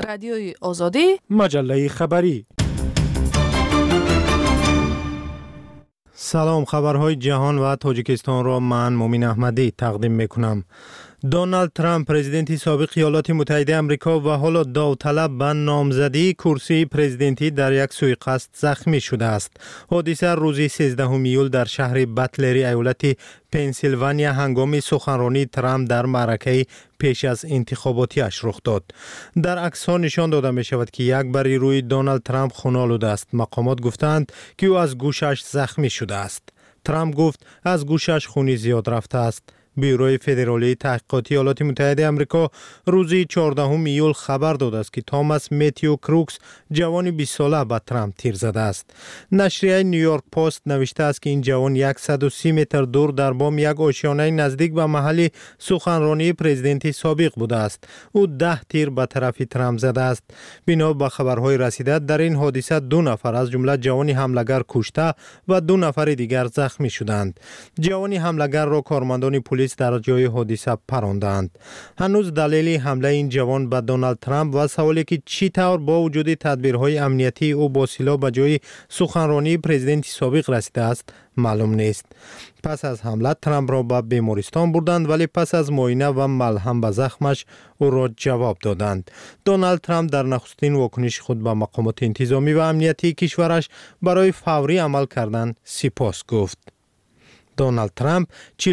رادیوی آزادی، مجله خبری. سلام، خبرهای جهان و تاجیکستان را من مومین احمدی تقدیم میکنم. دونالد ترامپ پرزیدنت سابق ایالات متحده آمریکا و حالا داوطلب به نامزدی کرسی پرزیدنتی در یک سوءقصد زخمی شده است. حادثه روز 13 ایول در شهر باتلری ایالت پنسیلوانیا هنگام سخنرانی ترامپ در معرکه پیش از انتخاباتیش رخ داد. در عکس‌ها نشان داده می شود که یک بر روی دونالد ترامپ خون‌آلود است. مقامات گفتند که او از گوشش زخمی شده است. ترامپ گفت از گوشش خونی زیاد رفته است. بیروی فدرالی تحقیقاتی ایالات متحده آمریکا روز 14 ایول خبر داده است که توماس متیو کروکس جوان 20 ساله به ترامپ تیر زده است. نشریه نیویورک پست نوشته است که این جوان 130 متر دور در بام یک آشیانه نزدیک به محل سخنرانی پرزیدنت سابق بوده است. او 10 تیر به طرف ترامپ زده است. بنا به خبرهای رسیده در این حادثه 2 نفر از جمله جوان حمله‌گر کشته و 2 نفر دیگر زخمی شدند. جوان حمله‌گر را کارمندان پلیس در جای حادثه پراندند. هنوز دلیل حمله این جوان به دونالد ترامپ و سوالی که چی طور با وجود تدبیرهای امنیتی او با سلاح به جای سخنرانی پرزیدنت سابق رسیده است معلوم نیست. پس از حمله ترامپ را به بیمارستان بردند، ولی پس از معاینه و ملهم به زخمش او را جواب دادند. دونالد ترامپ در نخستین واکنش خود به مقامات انتظامی و امنیتی کشورش برای فوری عمل کردن سپاس گفت. دونالد ترامپ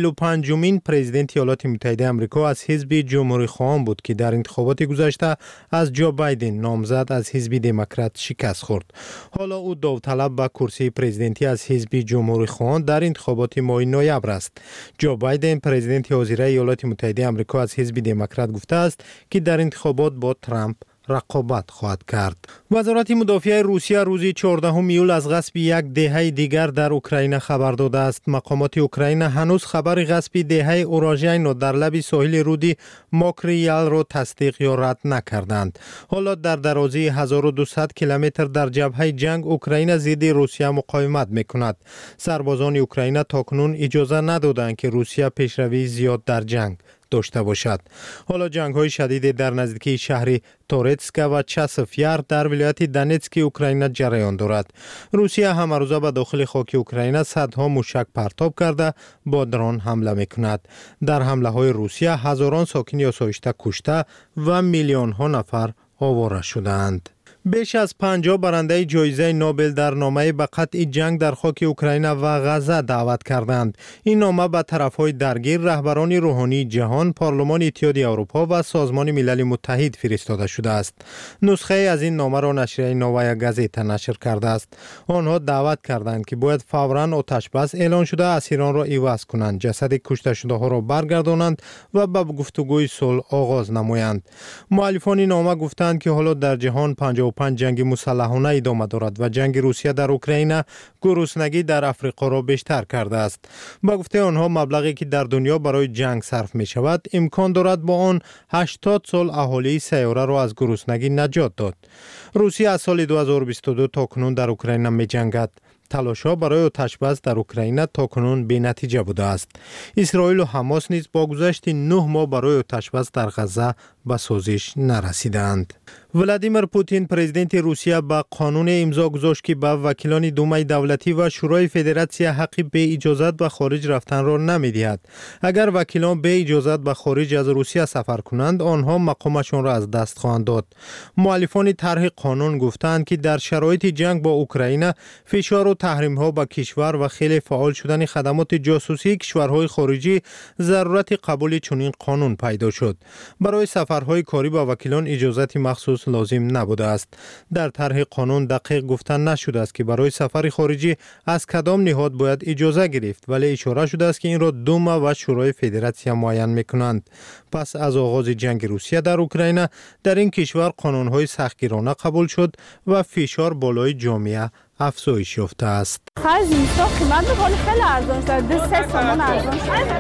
45مین پرزیدنت ایالات متحده آمریکا از حزب جمهوری خواهان بود که در انتخابات گذشته از جو بایدن نامزد از حزب دموکرات شکست خورد. حالا او داوطلب به کرسی پرزیدنتی از حزب جمهوری خواهان در انتخابات ماه نوامبر است. جو بایدن پرزیدنت حاضر ایالات متحده آمریکا از حزب دموکرات گفته است که در انتخابات با ترامپ رقابت خواهد کرد. وزارت مدافع روسیه روز 14 ایول از غصب یک دهه دیگر در اوکراین خبر داده است. مقامات اوکراین هنوز خبر غصب دهه اوراژین را در لب ساحل رود ماکریال را تصدیق یا رد نکردند. حالا در درازی 1200 کیلومتر در جبهه جنگ اوکراین ضد روسیه مقاومت میکند. سربازان اوکراین تاکنون اجازه ندادند که روسیه پیشروی زیاد در جنگ داشته باشد. حالا جنگ‌های شدید در نزدیکی شهر تورتسک و چاسف یار در ولایت دونتسک اوکراین جریان دارد. روسیه همه روزه به داخل خاک اوکراین صدها موشک پرتاب کرده با درون حمله میکند. در حمله‌های روسیه هزاران ساکن آسایشته کشته و میلیون‌ها نفر آواره شدند. بیش از 50 برنده جایزه نوبل در نامه به قطع جنگ در خاک اوکراین و غزه دعوت کردند. این نامه به طرفهای درگیر رهبران روحانی جهان، پارلمان اتحادیه اروپا و سازمان ملل متحد فرستاده شده است. نسخه از این نامه را نشریه نووایا گازتا نشر کرده است. آنها دعوت کردند که باید فوراً آتش بس اعلان شده اسیران را عوض کنند، جسد کشته شده ها را برگردانند و به گفتگوی صلح آغاز نمایند. مؤلفان نامه گفتند که حالا در جهان 55 جنگ مسلحانه ادامه دارد و جنگ روسیه در اوکراین گرسنگی در افریقا را بیشتر کرده است. با گفته آنها مبلغی که در دنیا برای جنگ صرف می شود امکان دارد با آن 80 سال اهالی سیاره را از گرسنگی نجات داد. روسیه از سال 2022 تا کنون در اوکراین می جنگد. تلاش‌ها برای آتش‌بس در اوکراین تاکنون بی‌نتیجه بوده است. اسرائیل و حماس نیز با گذشت 9 ماه برای آتش‌بس در غزه به سازش نرسیدند. ولادیمیر پوتین پرزیدنت روسیه با قانون امضا گذاشت که به وکیلان دومای دولتی و شورای فدراسیون حق به اجازت به خارج رفتن را نمی‌دهد. اگر وکیلان به اجازت به خارج از روسیه سفر کنند، آنها مقامشان را از دست خواهند داد. مؤلفان طرح قانون گفتند که در شرایط جنگ با اوکراین فشار و تحریم‌ها به کشور و خیلی فعال شدن خدمات جاسوسی کشورهای خارجی ضرورت قبول چنین قانون پیدا شد. برای سفرهای کاری با وکیلان اجازت مخصوص لازم نبوده است. در طرح قانون دقیق گفتن نشده است که برای سفر خارجی از کدام نهاد باید اجازه گرفت، ولی اشاره شده است که این را دوما و شورای فدراسیون معین می‌کنند. پس از آغاز جنگ روسیه در اوکراین در این کشور قانون‌های سختگیرانه قبول شد و فشار بالای جامعه افزایش یافته است. خرج نیستا قیمت بکنه خیلی ارزان شده، 3 سامان ارزان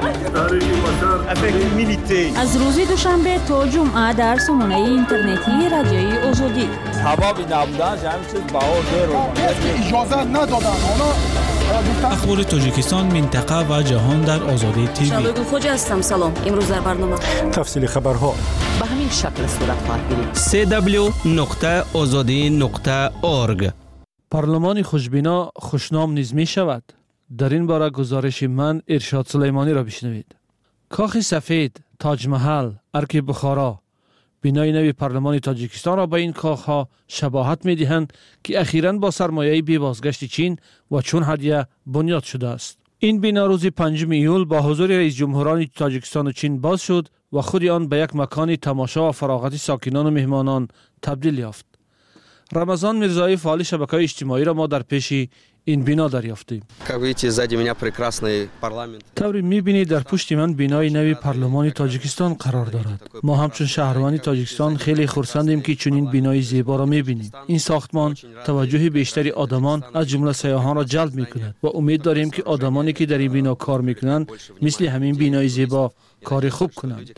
شده. از روز دوشنبه تا جمعه در سامانه اینترنتی رادیوی آزادی. حبابی نبودن جمعی چیز بهار اجازه ندادن. اخبار تاجیکستان، منطقه و جهان در آزادی تیوی. شبکه خوج هستم. سلام. امروز در برنامه تفصیل خبرها. به همین این شکل صورت خواهد گرفت. www.azadi.org. پارلمان خوشبینا خوشنام نیز می شود. در این باره گزارش من ارشاد سلیمانی را بشنوید. کاخ سفید، تاج محل، ارک بخارا، بینای نوی پارلمان تاجیکستان را به این کاخها شباهت می دهند که اخیراً با سرمایه بی بازگشت چین و چون هدیه بنیاد شده است. این بنا روز 5 ایول با حضور رئیس جمهوران تاجیکستان و چین باز شد و خود آن به یک مکان تماشا و فراغت ساکنان و مهمانان تبدیل یافت. رمضان میرزایی فعال شبکه‌های اجتماعی را ما در پیش این بنا دریافتیم. طوری می‌بینید در پشت من بینای نوی پارلمان تاجیکستان قرار دارد. ما همچون شهروان تاجیکستان خیلی خرسندیم که چنین بینای زیبا را می‌بینیم. این ساختمان توجه بیشتری آدمان از جمله سیاحان را جلب می‌کند و امید داریم که آدمانی که در این بنا کار می‌کنند مثل همین بینای زیبا کار خوب کنند.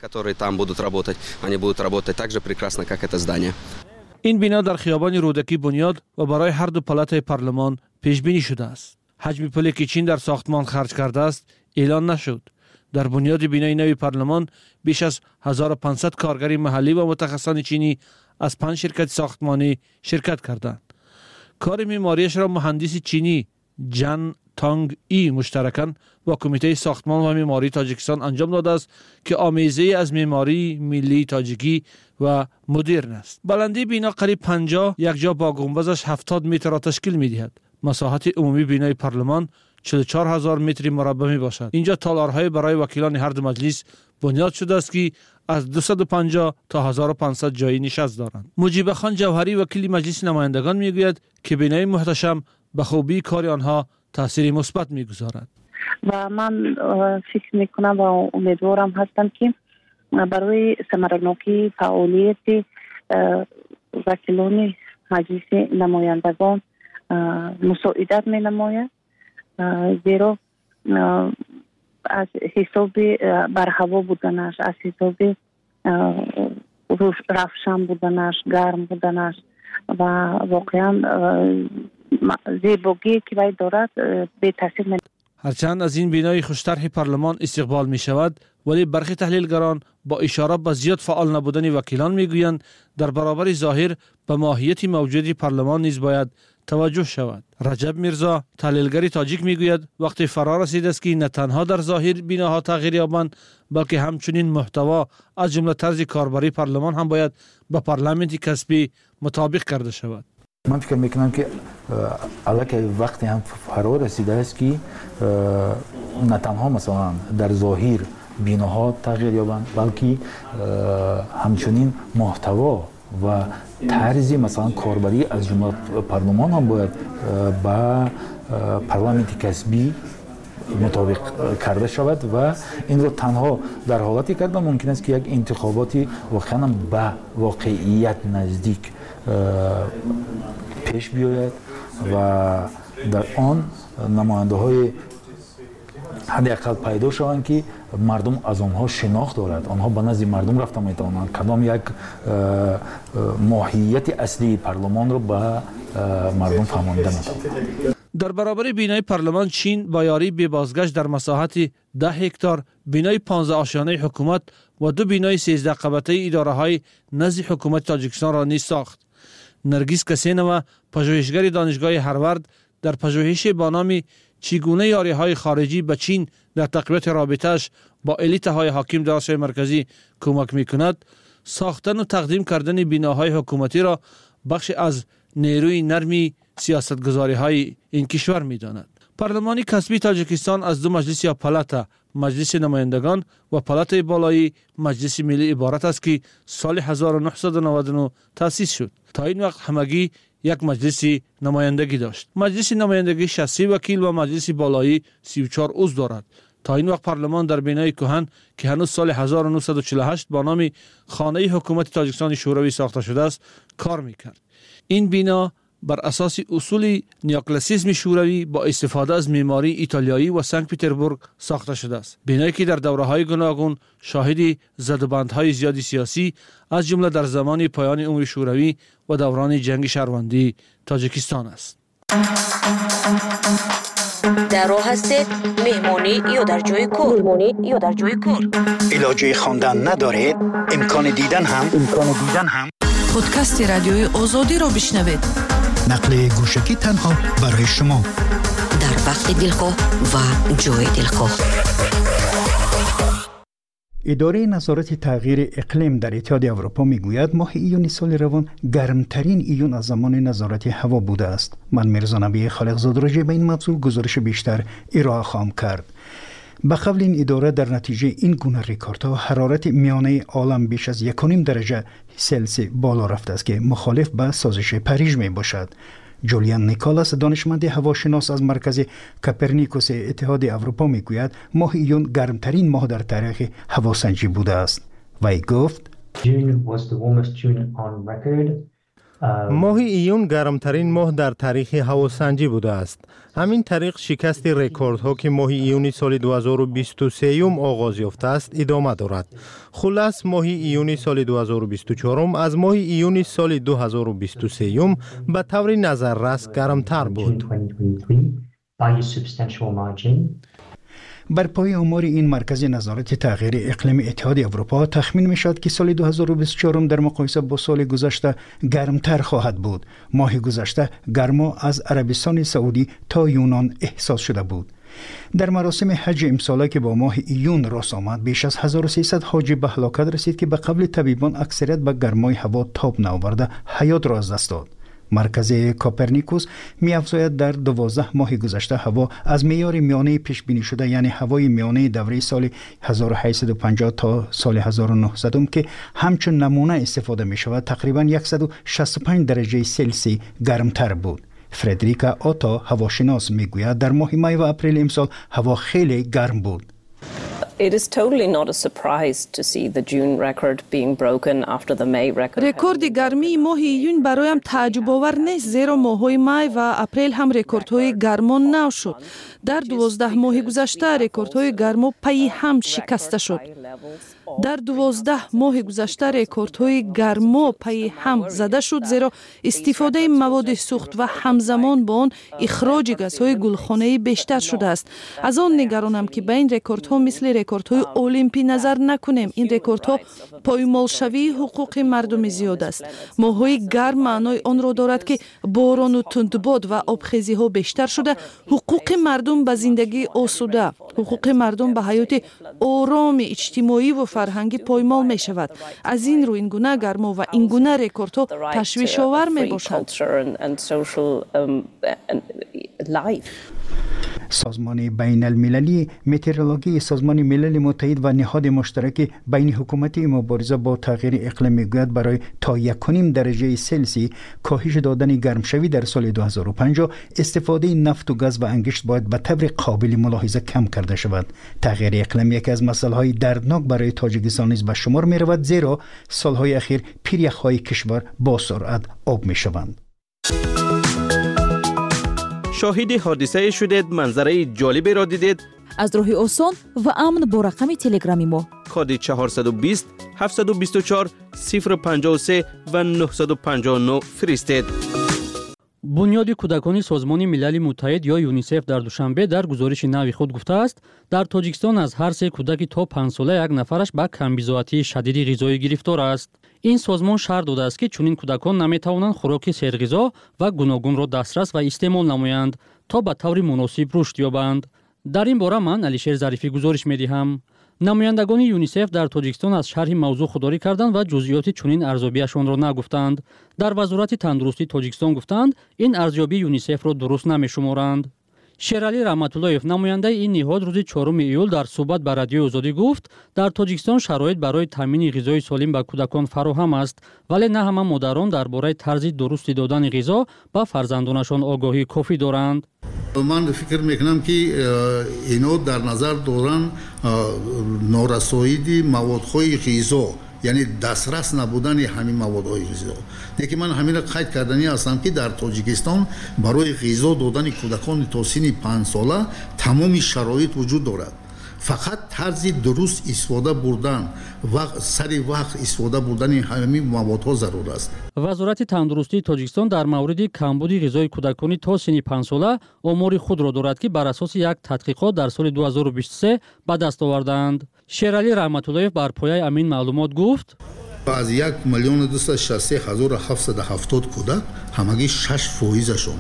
این بنا در خیابان رودکی بنیاد و برای هر دو پلات پارلمان پیش بینی شده است. حجم پولی که چین در ساختمان خرج کرده است اعلان نشد. در بنیاد بینای نوی پارلمان بیش از 1500 کارگر محلی و متخصصان چینی از 5 شرکت ساختمانی شرکت کردند. کار معماریش را مهندس چینی جان تانگ ای مشترکاً با کمیته ساختمان و معماری تاجیکستان انجام داده است که آمیزه از معماری ملی تاجیکی و مدرن است. بلندی بنا قریب 50 یک جا با گنبدش 70 متر را تشکیل می‌دهد. مساحت عمومی بینای پارلمان 44000 متر مربع می باشد. اینجا تالارهای برای وکیلان هر دو مجلس بنیاد شده است که از 250 تا 1500 جای نشست دارند. مجیب خان جوهری وکیل مجلس نمایندگان میگوید که بینای محتشم به خوبی کار آنها تاثیر مثبت میگذارد. و من فکر میکنم و امیدوارم هستم که برای ثمرناکی فعالیت وکیلان مجلس نمایندگان مساعدت می نماید، زیرا از حساب برهوا بودنش، از حساب روشن بودنش، گرم بودنش و واقعا زیبایی که باید دارد به تاثیر می. هرچند از این بینای خوشطرح پارلمان استقبال می شود، ولی برخی تحلیلگران با اشاره به زیاد فعال نبودن وکیلان می گویند در برابر ظاهر به ماهیت موجود پارلمان نیز باید توجه شود. رجب میرزا تحلیلگر تاجیک می گوید وقتی فرا رسیده است که نه تنها در ظاهر بیناها تغییر یابند بلکه همچنین محتوا از جمله طرز کاربری پارلمان هم باید با پارلمانت کسبی مطابق کرده شود. من فکر میکنم که الان وقتی هم فرا رسیده است که نه تنها مثلا در ظاهر بیناها تغییر یابند بلکه همچنین محتوا و طرز مثلا کاربری از جمله پارلمان هم باید با پارلمانت کسبی مطابق کرده شود و این رو تنها در حالتی کرده ممکن است که یک انتخاباتی واقعا به واقعیت نزدیک پیش بیاید و در آن نماینده های حداقل پیدا شوند که مردم از آنها شناخت دارد، آنها به نزد مردم رفته میتوانند کدام یک ماهیت اصلی پارلمان را به مردم فهمانده میتوانند. در برابر بینای پارلمان چین با یاری به بازگشت در مساحت 10 هکتار بینای 15 آشیانه حکومت و 2 بینای 13 قبطه اداره های نزد حکومت تاجیکستان را نیز ساخت. نرگس کسینова پژوهشگر دانشگاه هاروارد در پژوهش با نام چگونه یاری‌های خارجی به چین در تقویت رابطه‌اش با الیت‌های حاکم در آسیای مرکزی کمک می‌کند، ساختن و تقدیم کردن بناهای حکومتی را بخش از نیروی نرمی سیاستگذاری‌های این کشور می‌داند. پارلمان کسبی تاجیکستان از 2 مجلس یا پلات، مجلس نمایندگان و پلات بالایی مجلس ملی عبارت است که سال 1999 تأسیس شد. تا این وقت همگی یک مجلس نمایندگی داشت. مجلس نمایندگی 60 وکیل و مجلس بالایی 34 عضو دارد. تا این وقت پارلمان در بنای کهن که هنوز سال 1948 با نام خانه حکومت تاجیکستان شوروی ساخته شده است کار میکرد. این بنا بر اساس اصول نیوکلاسیسم شوروی با استفاده از معماری ایتالیایی و سنت پترزبورگ ساخته شده است. بنایی که در دوره‌های گوناگون شاهد زدوبندهای زیادی سیاسی از جمله در زمان پایان عمر شوروی و دوران جنگ شهروندی تاجیکستان است. در راه هستید مهمانی یا در جای کار علاجه خواندن ندارید امکان دیدن هم پادکست رادیوی آزادی رو بشنوید. نقل گوشکی تنها برای شما در وقت دلخواه و جای دلخواه. اداره نظارت تغییر اقلیم در اتحاد اروپا میگوید ماه ایون سال روان گرمترین ایون از زمان نظارت هوا بوده است. من میرزا نبی خالقزاد راجع به این موضوع گزارش بیشتر ارائه خواهم کرد. به قول این اداره در نتیجه این گونه رکوردها حرارت میانه عالم بیش از 1.5 درجه سلسی بالا رفته است که مخالف به سازش پاریژ می باشد. جولیان نیکولاس دانشمند هواشناس از مرکز کوپرنیکوس اتحاد اروپا میگوید ماه ایون گرمترین ماه در تاریخ هواسنجی بوده است. وی گفت ماه ایون گرمترین ماه در تاریخ هواسنجی بوده است. همین طریق شکست رکوردها که ماه ایونی سال 2023 آغاز یافته است ادامه دارد. خلاص ماه ایونی سال 2024 از ماه ایونی سال 2023 به طور نظررس گرمتر بود. بر پای آمار این مرکز نظارت تغییر اقلیم اتحاد اروپا تخمین می شد که سال 2024 در مقایسه با سال گذشته گرمتر خواهد بود. ماه گذشته گرما از عربستان سعودی تا یونان احساس شده بود. در مراسم حج امساله که با ماه ایون راست آمد بیش از 1300 حاجی به هلاکت رسید که به قول طبیبان اکثریت به گرمای هوا تاب نآورده حیات را از دست داد. مرکز کوپرنیکوس می‌افزاید در 12 ماه گذشته هوا از معیار میانه پیش بینی شده یعنی هوای میانه دوره سال 1850 تا سال 1900 که همچون نمونه استفاده می شود تقریبا 165 درجه سلسی گرمتر بود. فردریکا آتا هواشناس میگوید در ماه می و اپریل امسال هوا خیلی گرم بود. It is totally not a surprise to see the June record being broken after the May record. رکورد گرمی ماه ایون برایم تعجب آور نیست زیرا ماه‌های می و اپریل هم رکوردهای گرما نو شد. در 12 ماه گذشته رکوردهای گرما پی هم شکسته شد. در 12 ماه گذشته رکوردهای گرما پی هم زده شد زیرا استفاده مواد سوخت و همزمان با آن اخراج گازهای گلخانه‌ای بیشتر شده است. از آن نگرانم که به این رکوردها مثل رکوردهای المپی نظر نکنیم. این رکوردها پایمالشوی حقوق مردم زیاد است. ماه‌های گرم معنای آن را دارد که باران و تندباد و آبخیزی‌ها بیشتر شده. حقوق مردم به زندگی آسوده، حقوق مردم به حیات آرام اجتماعی و فرهنگی پایمال می شود. از این رو این گونه گرما و این گونه رکوردها تشویش آور می باشند. سازمان بین المللی مترولوژی سازمان ملل متحد و نهاد مشترک بین حکومتی مبارزه با تغییر اقلیم میگوید برای تا 1.5 درجه سلسی کاهش دادن گرمشوی در سال 2050 استفاده نفت و گاز و انگشت باید به طور قابل ملاحظه کم کرده شود. تغییر اقلیم یکی از مسائل دردناک برای تاجیکستان نیز به شمار می رود زیرا سالهای اخیر پیریخ‌های کشور با سرعت آب می شوند. شاهد حادثه شدید، منظره جالبی را دیدید؟ از راه آسان و امن با رقم تلگرامی ما کد 420 724 053 و 959 فرستید. بنیاد کودکان سازمان ملل متحد یا یونیسف در دوشنبه در گزارش نوی خود گفته است در تاجیکستان از هر 3 کودکی تا 5 ساله یک نفرش به کمبیزاحتی شدید غذایی گرفتار است. این سازمان شرح داده است که چنین کودکان نمیتوانند خوراک سرغذا و گوناگون را دسترس و استعمال نمایند تا به طور مناسب رشد یابند. در این باره من علیشیر ظریفی گزارش می‌دهم. نمایندگان یونیسف در تاجیکستان از شرح موضوع خودداری کردند و جزئیات چنین ارزیابیشان را نگفتند. در وزارت تندرستی تاجیکستان گفتند این ارزیابی یونیسف را درست نمی‌شمارند. شیرعلی رحمت‌اللهیف نماینده این نهاد روز 4 ایول در صحبت با رادیو آزادی گفت در تاجیکستان شرایط برای تامین غذای سالم به کودکان فراهم است ولی نه همه مادران درباره طرز درست دادن غذا به فرزندانشان آگاهی کافی دارند. من فکر میکنم که اینو در نظر دارن نارسایی موادهای غذا یعنی دسترس نبودن همین موادهای غذا. یکی من همین قید کردنی هستم که در تاجیکستان برای غذا دادن کودکان تا سن 5 ساله تمام شرایط وجود دارد فقط طرز درست استفاده بردن و سری وقت استفاده بردن همین موادها ضرور است. وزارت تندرستی تاجیکستان در مورد کمبود غذای کودکانی تا سن 5 ساله آمار خود را دارد که بر اساس یک تحقیقات در سال 2023 به دست آوردند. شیرعلی رحمت‌اللهیف بر پایه همین معلومات گفت: از 1,267,770 کودک همگی 6%شون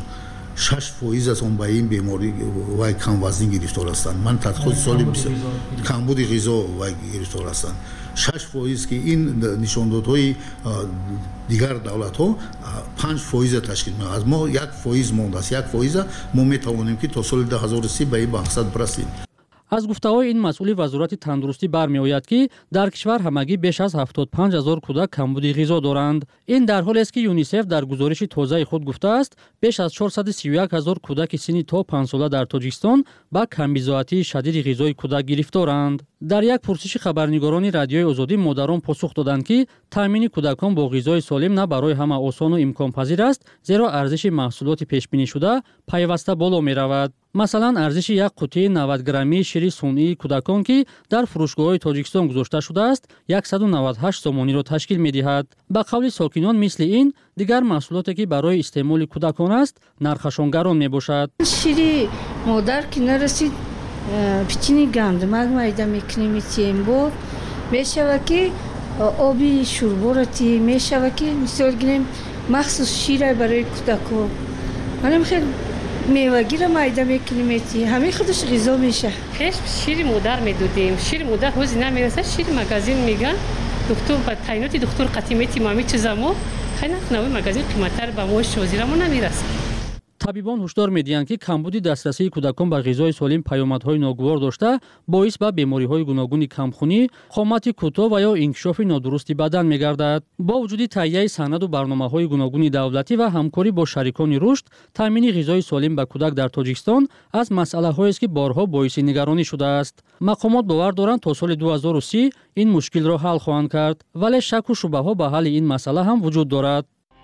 6% به این بیماری و کم وزنی گرفتار هستند. من تحقیقات سالی کمبود غذا و گرفتار هستند. 6% که این نشاندادهای دیگر دولت ها 5% تشکیل می‌دهند. از ما 1% مونده است. 1% ما می‌توانیم که تا سال 2030 به این مقصد برسیم. از گفته‌های این مسئول وزارت تندرستی برمی‌آید که در کشور همگی بیش از 75,000 کودک کمبود غذا دارند. این در حالی است که یونیسف در گزارش تازه خود گفته است بیش از 431,000 کودک سنی تا 5 ساله در تاجیکستان با کمبود شدید غذای کودک گرفتارند. در یک پرسش خبرنگاران رادیوی آزادی مادران پاسخ دادند که تامین کودکان با غذای سالم نه برای همه آسان و امکان پذیر است، زیرا ارزش محصولات پیش بینی شده پیوسته بالا می رود. مثلا ارزش یک قوطی 90 گرمی شیر صنعی کودکان که در فروشگاه‌های تاجیکستان گذاشته شده است 198 سومانی را تشکیل می‌دهد. به قول ساکنان مثل این دیگر محصولاتی که برای استعمال کودکان است نرخشان گران میباشد. شیر مادر که نرسید پیچینی گندمک میده میکنیم میتیم بود میشود که آبی شوربارتی میشود که مثال گیریم مخصوص شیر برای کودکان منم خیلی میوگی را میده میکنیم میتی همه خودش غذا میشه. خیلی شیر مادر میدودیم. شیر مادر روزی نمیرسه شیر مغازین میگن دکتر با تعینات دکتر قطیمیتی مامی چیزامو خیلی نوی مغازین قیمت‌تر به موش وزیرمون نمیرسه. طبیبان هشدار می‌دهند که کمبود دسترسی کودکان به غذای سالم پیامدهای ناگوار داشته باعث به بیماری‌های گوناگون کمخونی، قامت کوتاه و یا انکشاف نادرستی بدن می‌گردد. با وجود تهیه سند و برنامه‌های گوناگون دولتی و همکاری با شریکان رشد، تامین غذای سالم به کودک در تاجیکستان از مسئله‌هایی است که بارها باعث نگرانی شده است. مقامات باور دارند تا سال 2030 این مشکل را حل خواهند کرد، ولی شک و شبهه‌ها به حل این مسئله هم وجود دارد.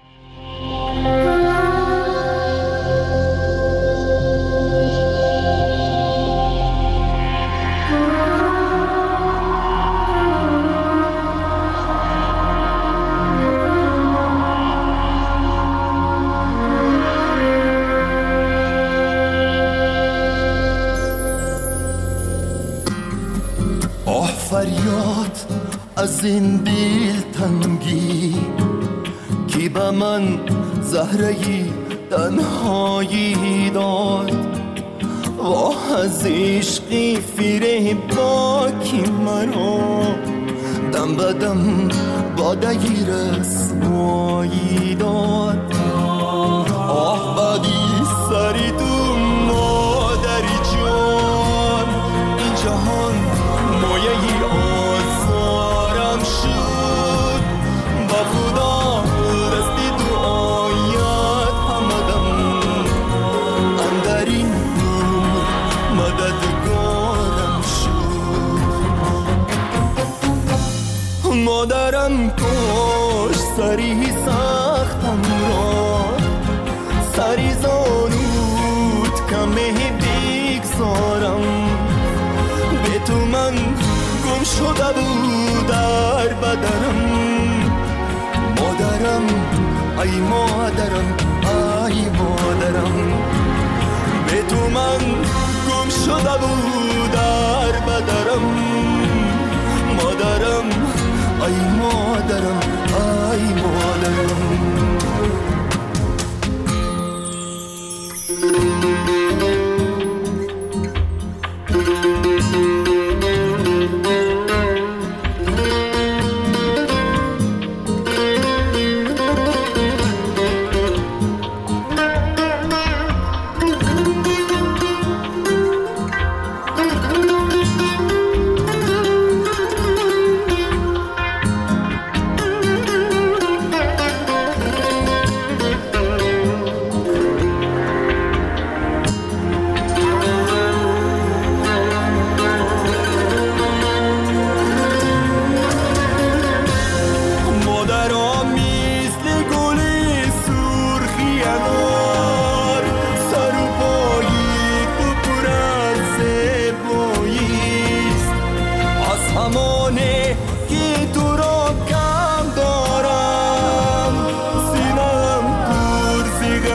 فریاد از این دل تنگی که به من زهرهی تنهایی داد و از عشقی فریب باکی مرا دم به دم بادگی رسوایی داد. آه بدی سری تو مادری جان این جهان مایه آزارم شد با خدا دستی دعایت همدم اندرین نور مددگارم شد. مادرم کش سری سختم را سری زانود کمه بگذارم به تو من گم شده بود در بدنم. مادرم ای مادرم ای مادرم به تو من گم شده بود در بدنم. مادرم ای مادرم ای مادرم.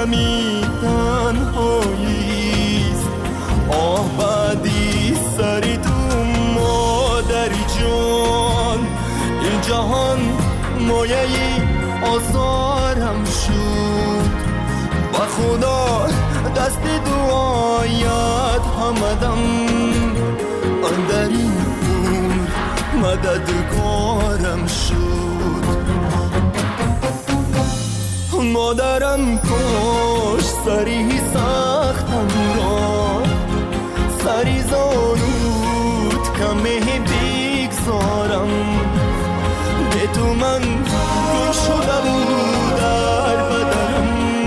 کمی تنهاییست آه بعدی سری تو مادری جان این جهان مایه‌ی آزارم شد و خدا دست دعایت همدم اندر این عمر مددگارم شد مادرم کش سری سختم را سری زانود کمه بگذارم به تو من گم شده بود در بدرم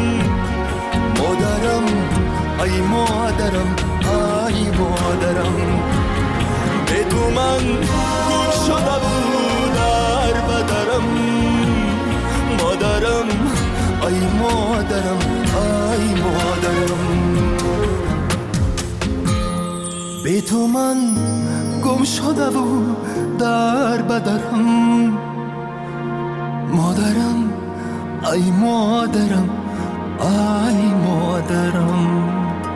مادرم ای مادرم ای مادرم به تو من گم شده بود در بدرم مادرم ای مادرم ای مادرم به تو من گم شده بود در بدرم مادرم ای مادرم ای مادرم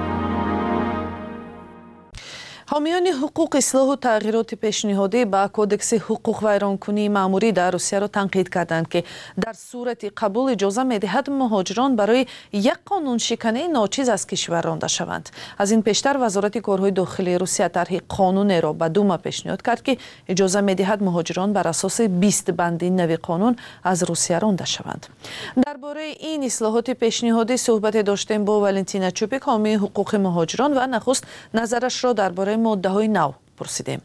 حامیان حقوق اصلاح و تغییرات پیشنهادی با کودکس حقوق ویرانکنی مأموری در روسیه را تنقید کردند که در صورت قبول اجازه می‌دهد مهاجران برای یک قانون شکنی ناچیز از کشور رانده شوند. از این پیشتر وزارت کارهای داخلی روسیه طرح قانون را به دوما پیشنهاد کرد که اجازه می‌دهد مهاجران بر اساس 20 بند نوی قانون از روسیه رانده شوند. درباره این اصلاحات پیشنهادی صحبت داشتیم با والنتینا چوپیک حامی حقوق مهاجران و نخست نظرش را درباره ماده‌های نو پرسیدیم.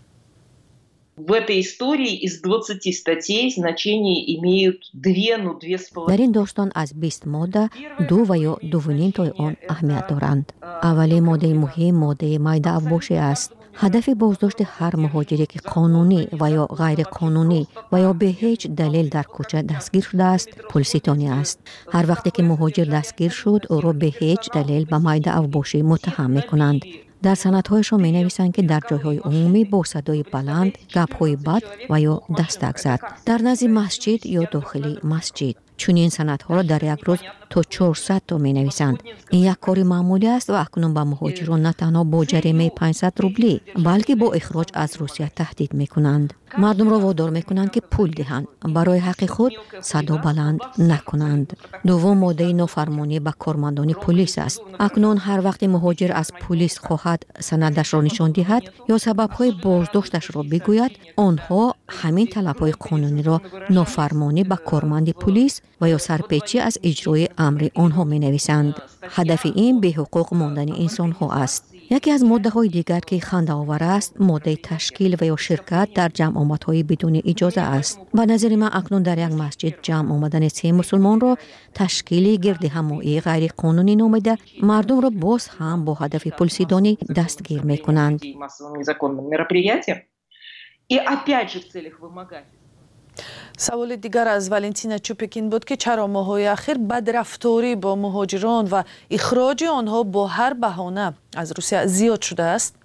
در این داستان از 20 ماده 2 و یا 2.5 تا آن اهمیت دارند. اولی ماده مهم ماده مایده افباشی است. هدف بازداشت هر مهاجری که قانونی و یا غیر قانونی و یا به هیچ دلیل در کوچه دستگیر شده است پلیسیتانی است. هر وقتی که مهاجر دستگیر شد او را به هیچ دلیل به مایده افباشی متهم می‌کنند. در سندهایشان می نویسند که در جایهای عمومی با صدای بلند، گپ‌های بد و یا دستک زد. در نزد مسجد یا داخلی مسجد. چون این سندها را در یک روز تا 400 تا می نویسند. این یک کار معمولی است و اکنون به مهاجران نه تنها با جریمه 500 روبلی بلکه با اخراج از روسیه تهدید می کنند. مردم را وادار می کنند که پول دهند برای حق خود صدا بلند نکنند. دوم ماده نافرمانی به کارمندان پلیس است. اکنون هر وقت مهاجر از پلیس خواهد سندش را نشان دهد یا سبب‌های بازداشتش را بگوید آنها همین طلب‌های قانونی را نافرمانی به کارمند پلیس و یا سرپیچی از اجرای امر آنها می نویسند. هدف این به حقوق ماندن انسان ها است. یکی از ماده های دیگر که خنده آور است ماده تشکیل و یا شرکت در جمع آمدهای بدون اجازه است. به نظر من اکنون در یک مسجد جمع آمدن 3 مسلمان را تشکیل گرد همایی غیر قانونی نامیده مردم را باز هم با هدف پولسیدانی دستگیر می کنند. سوال دیگر از والنتینا چوپیکین بود که چرا ماه‌های اخیر بدرفتاری با مهاجران و اخراج آنها با هر بهانه از روسیه زیاد شده است؟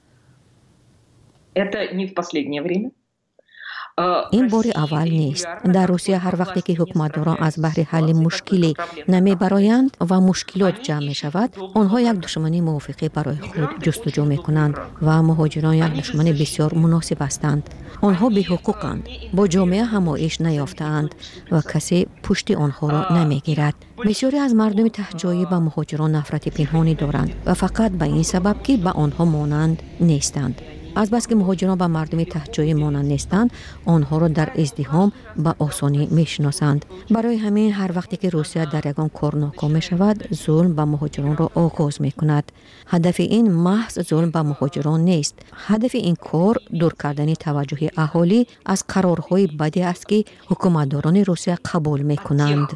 این بار اول نیست. در روسیه هر وقتی که حکومتداران از بهر حل مشکلی نمی برایند و مشکلات جمع می شود آنها یک دشمنی موافقه برای خود جستجو می کنند و مهاجران یک دشمن بسیار مناسب هستند. آنها بی حقوقند، با جامعه همایش نیافتند و کسی پشت آنها را نمی گیرد. بسیاری از مردم تهجایی به مهاجران نفرت پنهانی دارند و فقط به این سبب که به آنها مانند نیستند. از بس که مهاجران به مردم تهجایی مانند نیستند آنها را در ازدحام به آسانی میشناسند. برای همین هر وقتی که روسیه در یگان کار ناکام می شود ظلم به مهاجران را آغاز می کند. هدف این محض ظلم به مهاجران نیست. هدف این کار دور کردن توجه اهالی از قرارهای بدی است که حکومتداران روسیه قبول می کنند.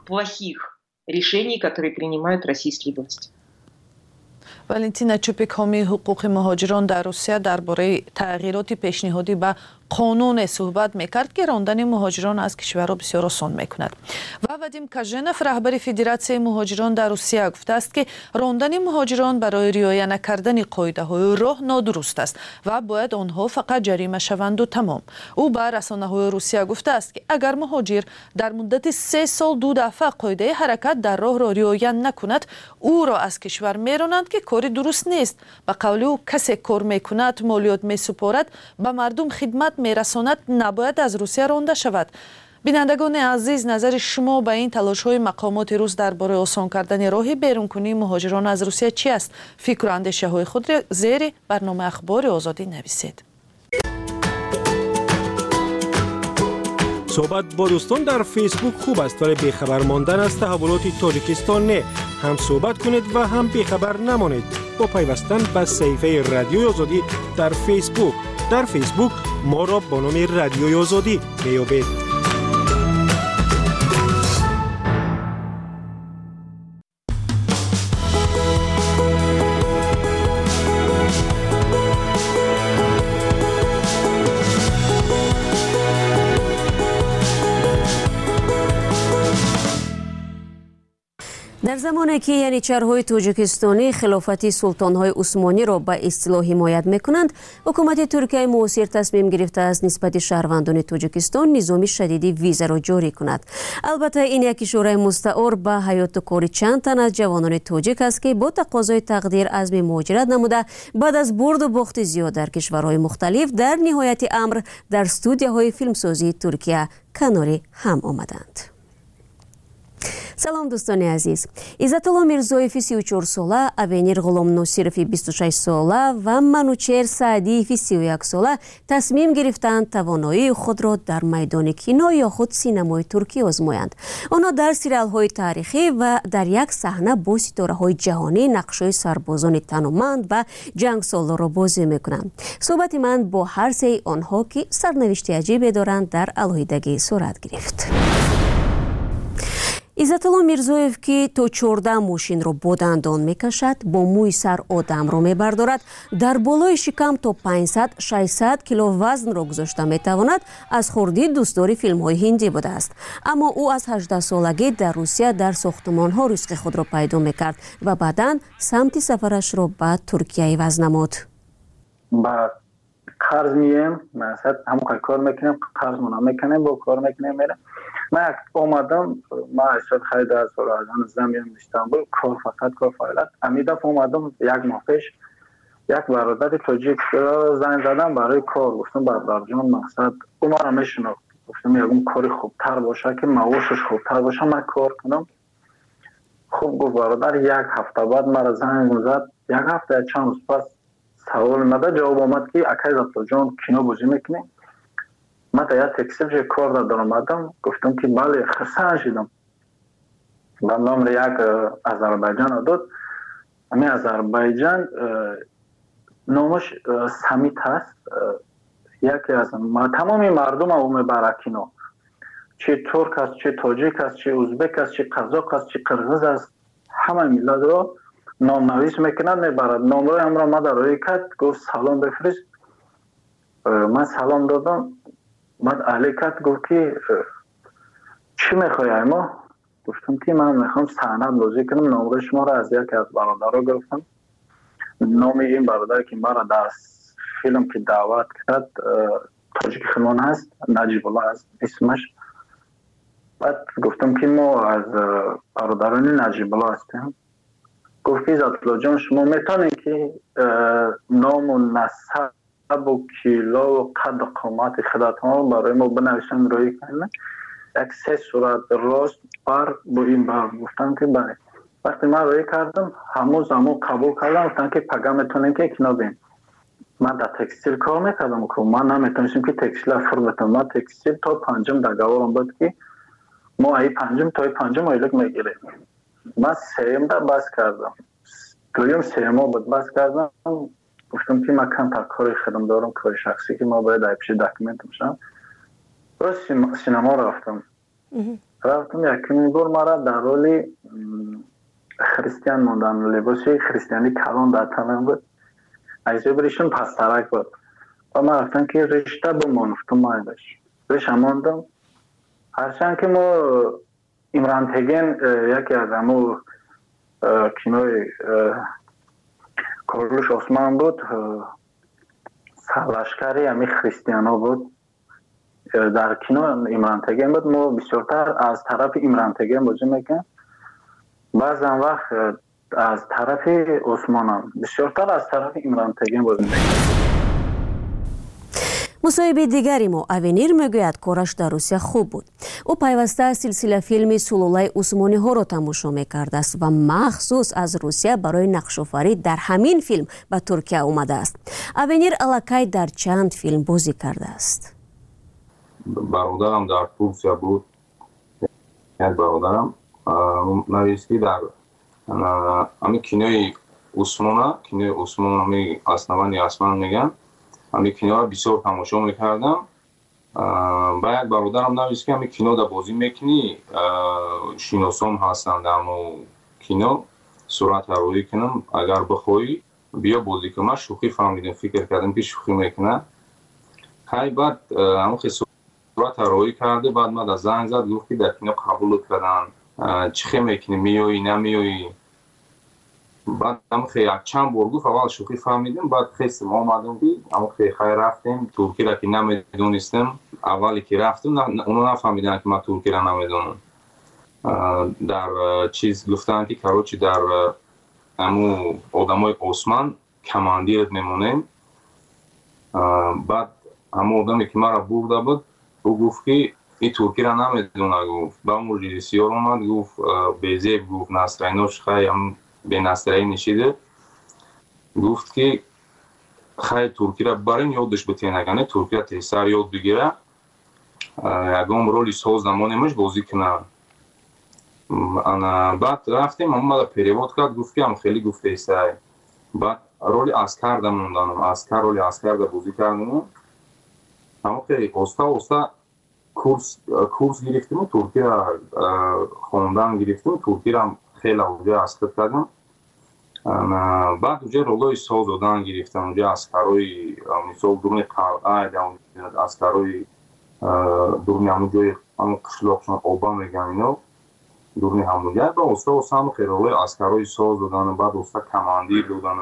والنتینا چوپیک حامی حقوق مهاجران در روسیه درباره تغییرات پیشنهادی به قانون صحبت میکرد که راندن مهاجران از کشور را بسیار آسان میکند و Вадим Каженов, раҳбари Федератсияи муҳоҷирон дар Русия, гуфтааст ки рондани муҳоҷирон барои риоя накардани қоидаҳои роҳ нодуруст аст ва бояд онҳо фақат ҷарима шаванду тамом. ӯ ба расонаҳои Русия гуфтааст ки агар муҳоҷир дар муддати 3 сол 2 дафъа қоидаи ҳаракат дар роҳро риоя накунад, ӯро аз кишвар меронанд ки кори дуруст нест. ба қавли ӯ, касе кор мекунад, молиёт месупорад, ба мардум хидмат мерасонад, набояд аз Русия ронда шавад. бинандагони азиз, назари шумо ба ин талошҳои мақомоти рус дар бораи осон кардани роҳи берункунии муҳоҷирон аз Русия чи аст? фикру андешаҳои худро зери барномаи ахбори озодӣ нависед. صحبت با دوستان در فیسبوک خوب است ولی بیخبر ماندن از تحولات تاجیکستان نه. هم صحبت کنید و هم بیخبر نمانید با پیوستن به صفحه رادیوی آزادی در فیسبوک. در فیسبوک ما را با نام رادیوی آزادی میابید. در زمانی که ینیچرهای توجیکستانی خلافت سلطانهای عثمانی را به اصطلاح حمایت میکنند، حکومت ترکیه معاصر تصمیم گرفته است نسبت شهروندان توجیکستان نظام شدید ویزا را جاری کند. البته این یک اشاره مستعار به حیات و کار چند تن از جوانان توجیک است که با تقاضای تقدیر عزم مهاجرت نموده بعد از برد و باخت زیاد در کشورهای مختلف در نهایت امر در استودیوهای فیلمسازی ترکیه کنار هم آمدند. سلام دوستان عزیز. عزتالله میرزویف 34 ساله، اوینیر غلام ناصرов 26 ساله و منوچهر سعدی 31 ساله تصمیم گرفتند توانایی خود را در میدان کینو یا خود سینمای ترکی آزمایند. آنها در سریال‌های تاریخی و در یک صحنه با ستاره‌های جهانی نقش‌های سربازان تنومند و جنگسالار را بازی می‌کنند. صحبت من با هر سه آنها که سرنوشت عجیبی دارند در علیحدگی صورت گرفت. عزتالله میرزویف که تا 14 ماشین را با دندان میکشد، با موی سر آدم را میبردارد، در بالای شکم تا 500-600 کیلو وزن را گذاشته میتواند، از خردی دوستدار فیلم های هندی بوده است. اما او از 18 سالگی در روسیه در ساختمان ها رزق خود را پیدا میکرد و بعداً سمت سفرش را به ترکیه عوض نمود. با قرض میم، مثلا همون کار میکنیم، قرض منم میکنیم، با کار میکنیم میرم. من اومدم، ما اشتاد خیلی از سالازان زمین استانبول کار فقط کار فعالیت. امیدم اومدم یک ماه پیش یک برادر توجیک زنگ زدم برای کار، گفتم برادر جان مقصد اون را میشناخت، گفتم یکم کاری خوبتر باشه که معاشش خوبتر باشه من کار کنم. خوب گفت برادر. یک هفته بعد مرا زنگ زد، یک هفته چند روز پس سوال مده جواب آمد که اکای زبطا جان کینو بازی میکنی؟ من تا یک تکسیل جای کار در آمدم، گفتم که بله خرسان شدم. و نام را یک آذربایجان داد. همین آذربایجان نامش سمیت هست. یکی از تمامی مردم او میبره کینو، چه ترک است، چه تاجیک است، چه ازبک است، چه قزاق است، چه قرغیز است، همه ملت رو نام نویس میکنند میبرد. نامرای هم را ما در روی کرد، گفت سلام بفرست. من سلام دادم، بعد اهلی کرد گفت که چی میخوای ما؟ گفتم که من میخوام صحنه بازی کنم. نامرای شما را از یکی از برادرها گرفتم. نام این برادر که مرا در فیلم که دعوت کرد تاجیک خانان هست، نجیب الله است اسمش. بعد گفتم که ما از برادران نجیب الله هستیم. گفت که عزتالله جان شما میتونید که نام و نسب و کیلو و قد و قامت خودتان برای ما بنویسن روی کنید؟ یک 3 صورت راست بر با این بر. گفتم که بله. وقتی من روی کردم همون قبول کردم، گفتم که پگه میتونید که کنا بین. من در تکستیل کار میکردم که من نمیتونستم که تکستیل فر بتونم. من تکستیل تا 5 در گوارم بود که ما ای 5 تا 5 ایلک میگیریم. من 3 در بس کردم، دویم 3 بود بس کردم. گفتم که من کم تا کاری خودم دارم، کاری شخصی که ما باید پیش داکیومنت میشم. باز سینما رفتم یکی بار مرا در رولی خریستیان موندن، لباسی خریستیانی کلان در تنم بود، ایزه بریشون پسترک بود و من رفتم که رشته بمانفتم مایدش رشته ماندم. هرچند که ما имран теген яке аз аму кинои Корлуш Осман буд, лашкари ами христиано буд. дар кино имран теген буд, мо бисёртар аз тарафи имран теген бозӣ мекардем. баъзан вақт аз тарафи Осмонам, бисёртар аз тарафи имран теген бозӣ мекардем. мусоҳибаи дигари мо Авенир мегӯяд кораш дар Русия хуб буд. ӯ пайваста силсила филми Сулулаи Усмониҳоро тамошо мекардааст ва махсус аз Русия барои нақшофарӣ дар ҳамин филм ба Туркия омадааст. Авенир аллакай дар чанд филм бозӣ кардааст. бародарам дар Туркия буд. як бародарам нависки дар ами кинои Усмон ами Аснавани Асман меган. ами киноро бисёр тамошо мекардам. ба як бародарам навист ки ами кинода бозӣ мекунӣ, шиносон ҳастанд дар кино, суратҳарӯӣ кунам, агар бихоҳӣ биё бозӣ кун. ман шӯхӣ фаҳмидам, фикр кардам ки шӯхӣ мекунад. ҳай баъд ҳамахе суратҳарӯӣ карда, баъд мада занг зад, гуфт ки дар кино қабулат карданд, чӣ хел мекунӣ, меёӣ намеёӣ. баъд ҳамахе якчанд бор гуфт, аввал шӯхӣ фаҳмидем, баъд хестем омадем ки ҳамахе хай рафтем, туркиро ки намедонистем. аввале ки рафтем оно нафаҳмиданд ки ман туркиро намедонам. дар чиз гуфтанд ки карочи дар ҳаму одамои Осман командират мемонем. баъд ҳаму одаме ки маро бурда буд, ӯ гуфт ки и туркиро намедона гуфт. ба он режиссёр омад, гуфт безеб, гуфт настроенош хай бенастроение шида. гуфт ки хай туркиро барин ёдаш битенагане, туркиро тезтар ёд бигира, ягон роли соз намонемаш бозӣ куна. баъд рафтем, омада перевод кард, гуфт ки ам хеле гуфтестай. баъд роли аскарда монданам, роли аскарда бозӣ кардам. ҳамахе оста оста курс гирифтему, туркиро хондан гирифтем, туркиро хеле уҷа аскар кардам. баъд уҷа ролои соз додан гирифтам, уҷа аскарои мисол дурни қалъа, аскарои дурни ҳамун ҷои ҳамун қишлоқшон оба меган ино, дурни ҳамун ҷай. ба оста оста ҳамахе ролои аскарои соз додан, баъд оста командир додан.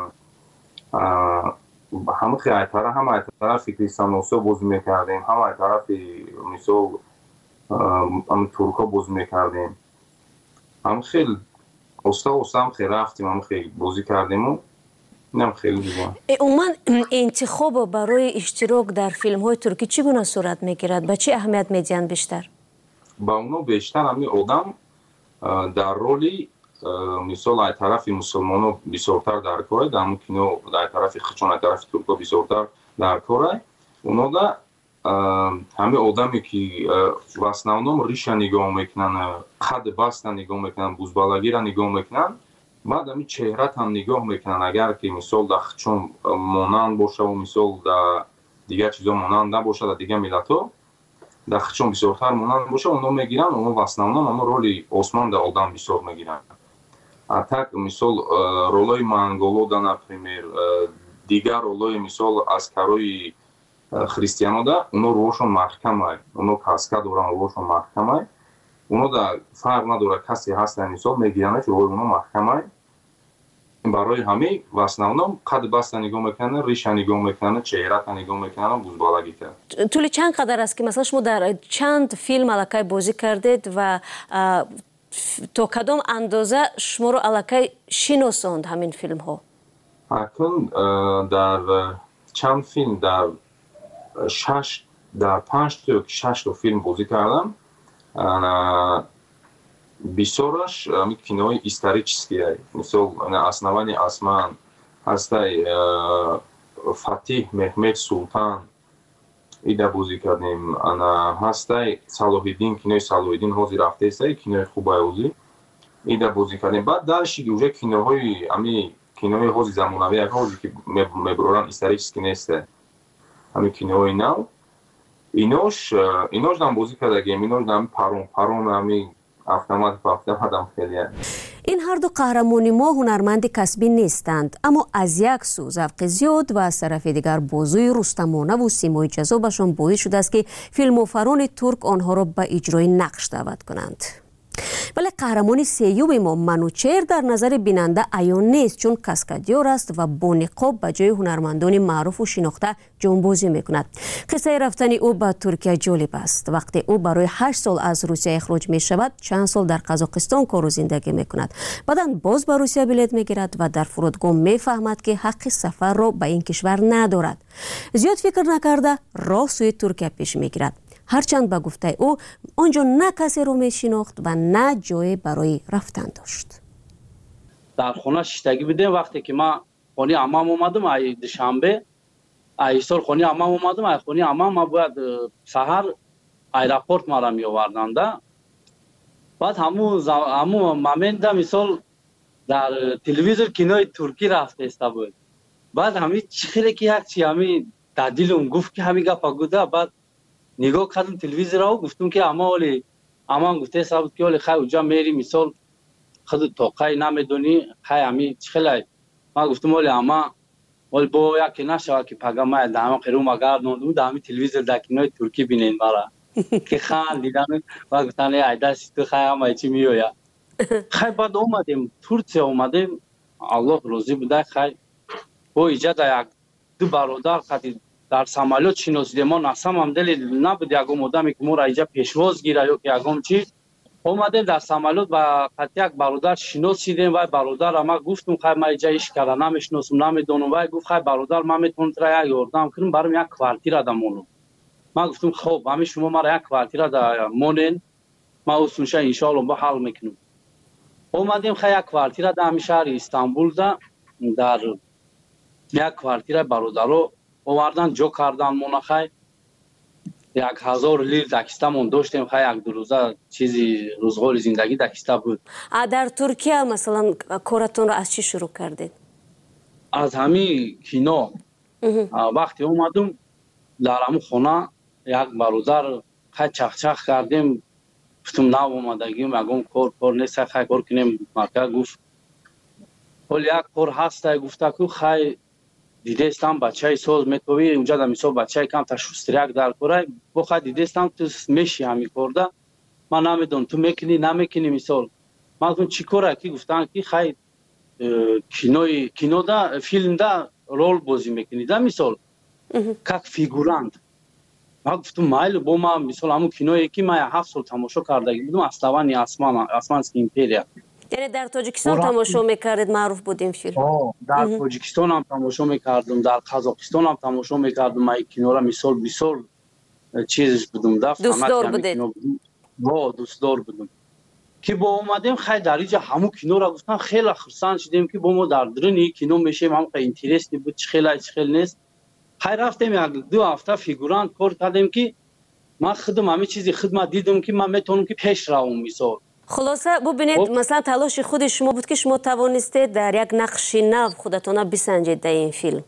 ҳамахе айтара ҳама айтарафи кристианосо бозӣ мекардем, ҳама айтарафи мисол туркҳо бозӣ мекардем. ҳамахе оста оста ҳамахе рафтем, ҳамахе бозӣ кардему. инам хеле дигар. умуман интихоб барои иштирок дар филмҳои туркӣ чӣ гуна сурат мегирад? ба чӣ аҳамият медиҳанд бештар? ба оно бештар ҳамин одам дар роли мисол ай тарафи мусулмоно бисёртар дар корай, дар ҳамин кино ай тарафи хичон, ай тарафи туркҳо бисёртар дар корай. унода ҳамин одаме ки в основном риша нигоҳ мекунанд, қад баста нигоҳ мекунанд, бузбалагиро нигоҳ мекунанд, баъд ҳамин чеҳратам нигоҳ мекунанд. агар ки мисол дар хичон монанд боша, мисол дар дигар чизо монанд набоша, дар дигар миллатҳо дар хичон бисёртар монанд боша, оно мегиранд, оно в основном ҳамин роли осман дар одам бисёр мегиранд. а так мисол ролои монголода, например, дигар ролои мисол аскарои христианода, оно рӯҳошон маҳкамай, оно каска доранд, рӯҳошон маҳкамай. оно да фарқ надорад касе ҳастан мисол мегиранаш, рӯҳи оно маҳкамай. барои ҳамин в основном қад баста нигоҳ мекунанд, риша нигоҳ мекунанд, чеҳрата нигоҳ мекунанд, бузбалагӣ кард. тӯли чанд қадар аст ки масалан шумо дар чанд филм аллакай бозӣ кардед ва то кадом андоза шуморо аллакай шиносонд ҳамин филмҳо? акун дар чанд филм, дар 5 ё 6 то филм бозӣ кардам. бисёраш кинои исторические, мисол Основани Осман ҳастай, Фатиҳ Меҳмед Султан ида бозӣ кардем. ҳастай Салоҳиддин, кинои Салоҳиддин ҳозир рафтаестай, кинои хубай ҳозир ида бозӣ кардем. баъд даршиги уҷа киноҳои кинои ҳозир замонавӣ, ҳозир ки мебуроранд исторически нестай, ҳамин киноҳои нав, инош дам бозӣ кардагем. инош дам паром ҳамин автомат хеле. ин ҳарду қаҳрамони мо ҳунарманди касбӣ нестанд, аммо аз як сӯ завқи зиёд ва аз тарафи дигар бозӯи рустамонаву симои ҷазобашон боис шудааст ки филмофарони турк онҳоро ба иҷрои нақш даъват кунанд. ولی قهرمان سیوم ما منوچهر در نظر بیننده عیان نیست، چون کاسکادیور است و با نقاب به جای هنرمندان معروف و شناخته جانبازی میکند. قصه رفتن او به ترکیه جالب است. وقتی او برای 8 سال از روسیه اخراج می شود، چند سال در قزاقستان کار و زندگی می کند. بعداً باز به روسیه بلیط می گیرد و در فرودگاه می فهمد که حق سفر را به این کشور ندارد. زیاد فکر نکرده راه سوی ترکیه پیش می گیرد. هرچند به گفته او آنجا نه کسی رو می شناخت و نه جای برای رفتن داشت. در خونه شیشتگی بودیم. وقتی که ما خونه عمام اومدم ای دوشنبه ای سال خونه عمام اومدم، ای خونه عمام ما باید سحر ایرپورت ما را می آوردند. بعد همون مومنت مثال در تلویزیون کینوی ترکی رفته است بود. بعد همین خیلی که یک چی همین دلیلم گفت که همین گپ گفته. بعد نگاه کردم تلویزیون را و گفتم که اما گفته است که ولی خیلی اونجا میری مثال خود توقعی نمیدونی خیلی همین خیلی. ما گفتم ولی اما ولی با یکی نشود که پیغام دام قرو مگردوندم دام تلویزیون دکینوی ترکی بینین مرا که خان دیدن و گفتن ایدا تو خیلی چی میویا. خیلی بعد اومدیم ترکیه اومدیم، الله روزی بوده. خیلی با ایجاد یک دو برادر خاطی در سامالوت شناسیده ما نسام هم دلیل نبود یکم مدامی که ما را اینجا پیشواز گیره یا که یکم چی اومدیم در سامالوت و خاطی یک برادر شناسیدیم و برادر ما گفتم خیلی ما اینجا ایش کردم نمیشناسم نمیدونم و گفت خیلی برادر ما میتونم ترا یک یاردم کنم برام یک کوارتیر دامونو. ما گفتم خب همین شما ما را یک کوارتیر دامونین ما اصلاً ان شاء الله با حل میکنم. اومدیم خیلی یک کوارتیر دام شهر استانبول در یک کوارتیر برادرو آوردن جو کردن منخای 1000 لیر دکستمون داشتیم. خیلی یک دو روزه چیزی روزگار زندگی دکسته بود. در ترکیه مثلا کارتون رو از چی شروع کردید؟ از همین کینو. وقتی اومدم در همون خونه یک برادر خیلی چخچخ کردیم. گفتم نه اومدگیم اگم کار نیست خیلی کار کنیم. مرکز گفت ولی یک کار هسته گفته که خیلی دیده استم بچه ساز میتوی اونجا در مثال بچه کم تا شستریک در کاره بخواه دیده استم تو میشی همی کرده من نمیدونم تو میکنی نمیکنی مثال من گفتم چی کاره که گفتن که خیلی کینو دا فیلم دا رول بازی میکنی دا مثال که فیگورانت. من گفتم مایل با ما مثال همون کینوی که من 7 سال تماشا کرده بودم اسلوانی آسمانسکی ایمپریا. یعنی در تاجیکستان تماشا میکردید؟ معروف بود این فیلم؟ در تاجیکستان هم تماشا میکردم، در قزاقستان هم تماشا میکردم. من کینو را مثال چیزش بودم دوستدار بودید؟ دوستدار بودم که با اومدیم خیلی در اینجا همون کینو را گفتن خیلی خرسند شدیم که با ما در درنی کینو میشیم هم خیلی اینترستی بود خیلی نیست. خیلی رفتیم یک 2 هفته فیگورانت کار کردیم که من خودم همه چیزی خدمت دیدم که من میتونم که پیش روم مثال. خلاصه ببینید مثلا تلاش خود شما بود که شما توانستید در یک نقش نو خودتون بسنجید در این فیلم.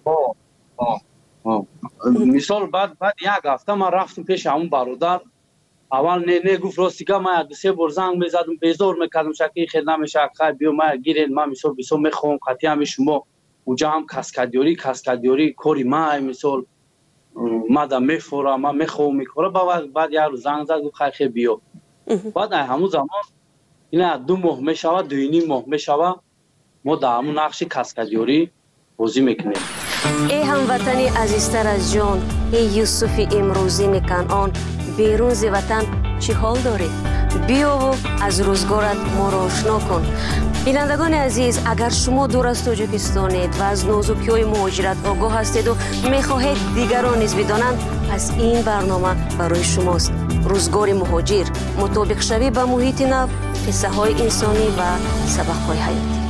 مثال بعد یک هفته من رفتم پیش همون برادر. اول نه گفت راستی که من 2-3 بار زنگ میزدم بیزار میکردم شکی خیلی نمیشه خیلی بیا من گیرین من مثال بسو میخوام خطی همه شما اونجا هم کاسکادیوری کوری ما مثال مادام میفورم من میخوام میکنه. بعد یک روز زنگ زد گفت خیلی بیا. بعد همون زمان اینا 2 ماه میشود 2.5 ماه میشود ما در همون نقش کاسکادیوری بازی میکنیم. ای هموطنی عزیزتر از جان، ای یوسف امروزی کنعان، بیرون ز وطن چی حال داری؟ بیا و از روزگارت ما را آشنا کن. بینندگان عزیز، اگر شما دور از تاجیکستانید و از نازکی‌های مهاجرت آگاه هستید و میخواهید دیگران نیز بدانند، پس این برنامه برای شماست. روزگار مهاجر، مطابق شوی با محیط نو، قصه های انسانی و سبق های حیاتی.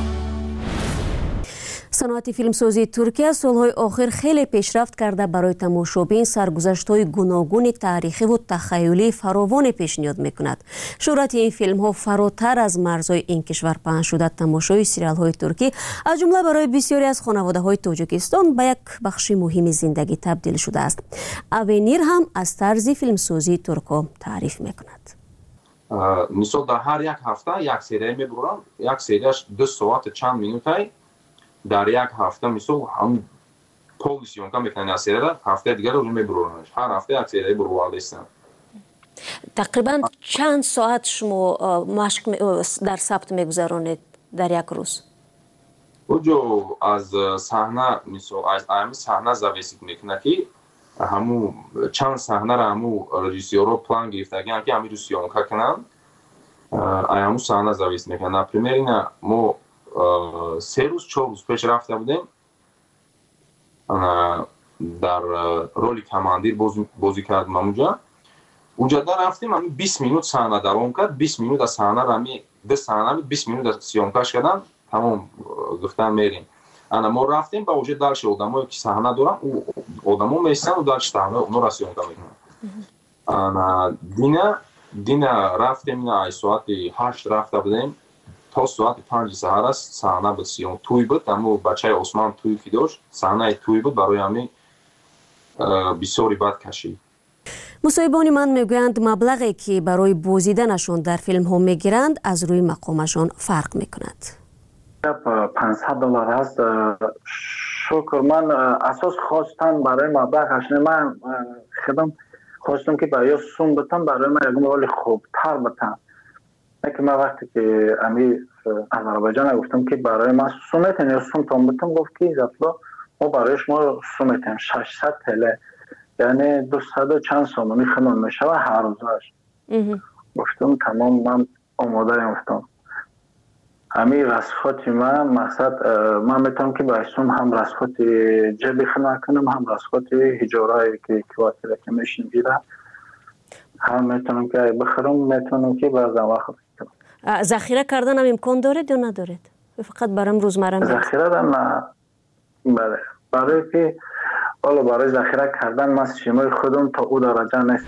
صنعت فیلمسازی ترکیه سالهای آخر خیلی پیشرفت کرده. برای تماشابین سرگذشت‌های گوناگون تاریخی و تخیلی فراوان پیشنهاد می‌کند. شهرت این فیلم‌ها فراتر از مرزهای این کشور پهن شده. تماشای سریال‌های ترکی از جمله برای بسیاری از خانواده‌های تاجیکستان به یک بخش مهم زندگی تبدیل شده است. اوینیر هم از طرز فیلمسازی ترک‌ها تعریف می‌کند. مثلا در هر یک هفته یک سری می‌برم، یک سریش 2 ساعت چند مینوتی. در یک هفته مثل هم پولیسیون که میکنن از سریال هفته دیگر رو میبرونش. هر هفته یک سری برواله هستن. تقریبا چند ساعت شما مشق در ثبت میگذرانید در یک روز؟ اوجو از صحنه مثلا از امی صحنه зависит میکنه که همو چند صحنه را همو رژیسورا план گرفتگی که همین رو سیونکا کنن همو صحنه зависит میکنه. например اینا ما 3 روز 4 روز پیش رفته بودیم در رولی کماندیر بازی کردم اونجا رفتیم همین 20 minut صحنه دوام کرد 20 minut از صحنه را می 20 minut از سیونکاش کردن تمام گفتن میریم. ما رفتیم با وجود دارش آدمایی که صحنه دارن او آدما میسن و دارش صحنه اونو را سیونکا میکنن. دینا رفتیم نه ساعت 8 رفته بودیم تا ساعت 5 سحر است صحنه به سیون توی بود اما بچه عثمان توی که داشت صحنه توی بود برای همین بسیاری بد کشید. مصاحبان من میگویند مبلغی که برای بازدیدنشان در فیلم ها میگیرند از روی مقامشان فرق میکند. $500 است. شکر من اساس خواستم برای مبلغش من خودم خواستم که برای سوم بتم برای من یک مقدار خوبتر بتم. که من وقتی که امی آذربایجان گفتم که برای من سومتن یا سوم تام بتم گفت که زفلا ما برای شما سومتن 600 تله یعنی 200 چند سومانی خمون میشه و هر روزش. گفتم تمام من آماده گفتم. امی رسخاتی من مقصد من میتونم که با سوم هم رسخات جبی خدمت کنم هم رسخات هجارایی که کواتر که میشن بیرم هم میتونم که بخرم میتونم که بعضا وقت کنم. ذخیره کردن هم امکان دارید یا ندارید؟ فقط برام روزمره ذخیره نه. بله برای که حالا برای ذخیره کردن من شیمای خودم تا او درجه نیست.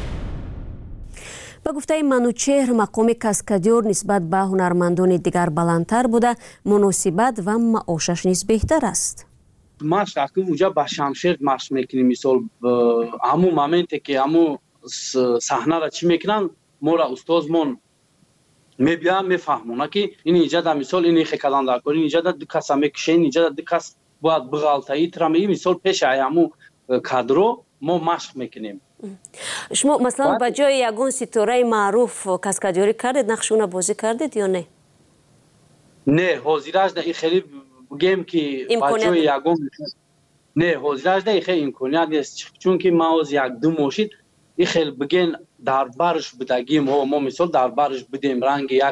به گفته منوچهر مقام کاسکادیور نسبت به هنرمندان دیگر بلندتر بوده مناسبت و معاشش نیز بهتر است. ماش اكو وجا با شمشیر ماش میکنیم مثال همون مومنتی که همون صحنه را چی میکنن مورا استادمون میبیا میفهمونه که این ایجاد مثال این خکلان دار کنین ایجاد دو کس میکشین ایجاد دو کس باید بغالتایی ترمی مثال پیش همون کادرو ما مشق میکنیم. شما مثلا با جای یگون ستاره معروف کاسکادیوری کردید نقشونه بازی کردید یا نه؟ نه حاضرش نه این خیلی بگیم که با جای یگون نه حاضرش نه خیلی امکانیت نیست چون که ما از یک دو ماشید این خیلی بگین در برش بدگیم ما مثال در برش بدیم رنگ یک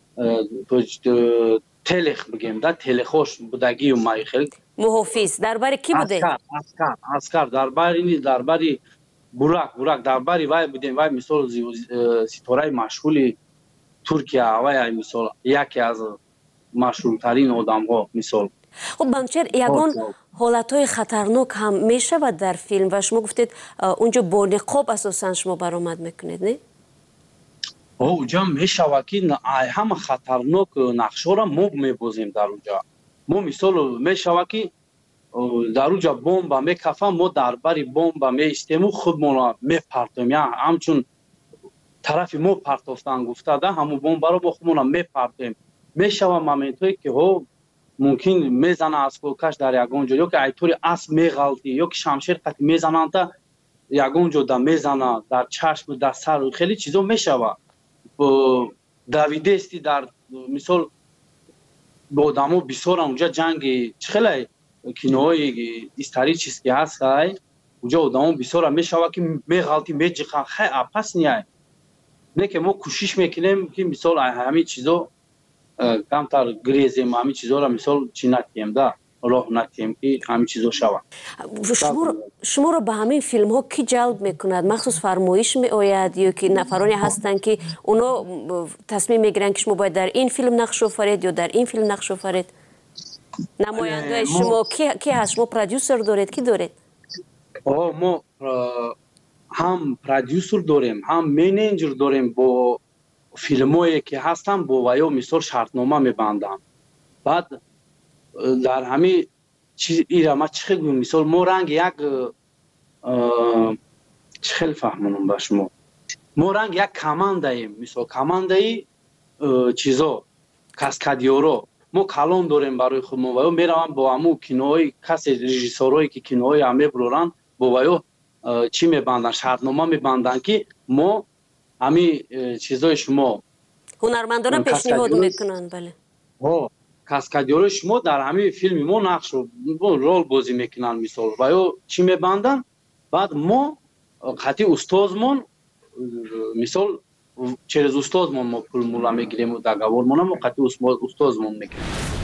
تلخ بگیم در تلخوش بدگیم ما خیلی محافظ درباره کی بوده؟ اسکر درباره براک درباره وای بودیم وای مثال ستاره مشغول ترکیه وای مثال یکی از مشهورترین آدم‌ها مثال. خب منوچهر یگان حالت‌های خطرناک هم میشود در فیلم و شما گفتید اونجا با نقاب اساساً شما برآمد میکنید نه؟ اونجا میشود که همه خطرناک نقش‌ها را ما میبازیم در اونجا. ما مثال میشود که در اونجا بمب میکفم ما درباره بمب میستیم خودمون میپرتیم یا همچون طرف ما پرتافتن گفته ده همون بمب رو با خودمون میپرتیم. میشود مومنتی که ها ممکن میزنه از کوکش در یگان جا یا که ایطوری اسب میغلطی یا که شمشیر قطعی میزنن تا یگان جا در میزنه در چشم در سر خیلی چیزا میشود. دویدستی در مثال با آدمو بسیار اونجا جنگ خیلی کینوهای استاری چیز که هست اونجا آدمو بسیار میشود که میغلطی میجخن خیلی اپس نیای نه که ما کوشش میکنیم که مثال همین چیزا کمتر گریزیم همین چیزا را مثال چی نکنیم ده راه نکنیم که همین چیزا شود. شما رو به همین فیلم ها کی جلب میکند؟ مخصوص فرمایش می آید یا که نفرانی هستند که اونا تصمیم میگیرن که شما باید در این فیلم نقش آفرید یا در این فیلم نقش آفرید؟ نماینده شما کی هست؟ شما پرودیوسر دارید کی دارید؟ ما هم پرودیوسر داریم هم منیجر داریم با فیلمایی که هستن با ویا مثال شرطنامه میبندن بعد در همین چیز ایرا ما چه خیلی مثال ما رنگ یک چه خیلی فهمونم با شما ما رنگ یک کماندهیم مثال کمانده چیزا کاسکادیورو ما کلان داریم برای خودمون ویا میروم با همون کینوهای کسی رژیسورایی که کینوهای همه برورن با ویا چی میبندن شرطنامه میبندن که ما همین چیزای شما هنرمندان پیشنهاد میکنن. بله کاسکادیور شما در همین فیلم ما نقش رول بازی میکنن مثال و یا چی میبندن بعد ما خاطی استادمون مثال через استادمون ما پول مولا میگیریم و دغاورمون ما خاطی استادمون میگیریم.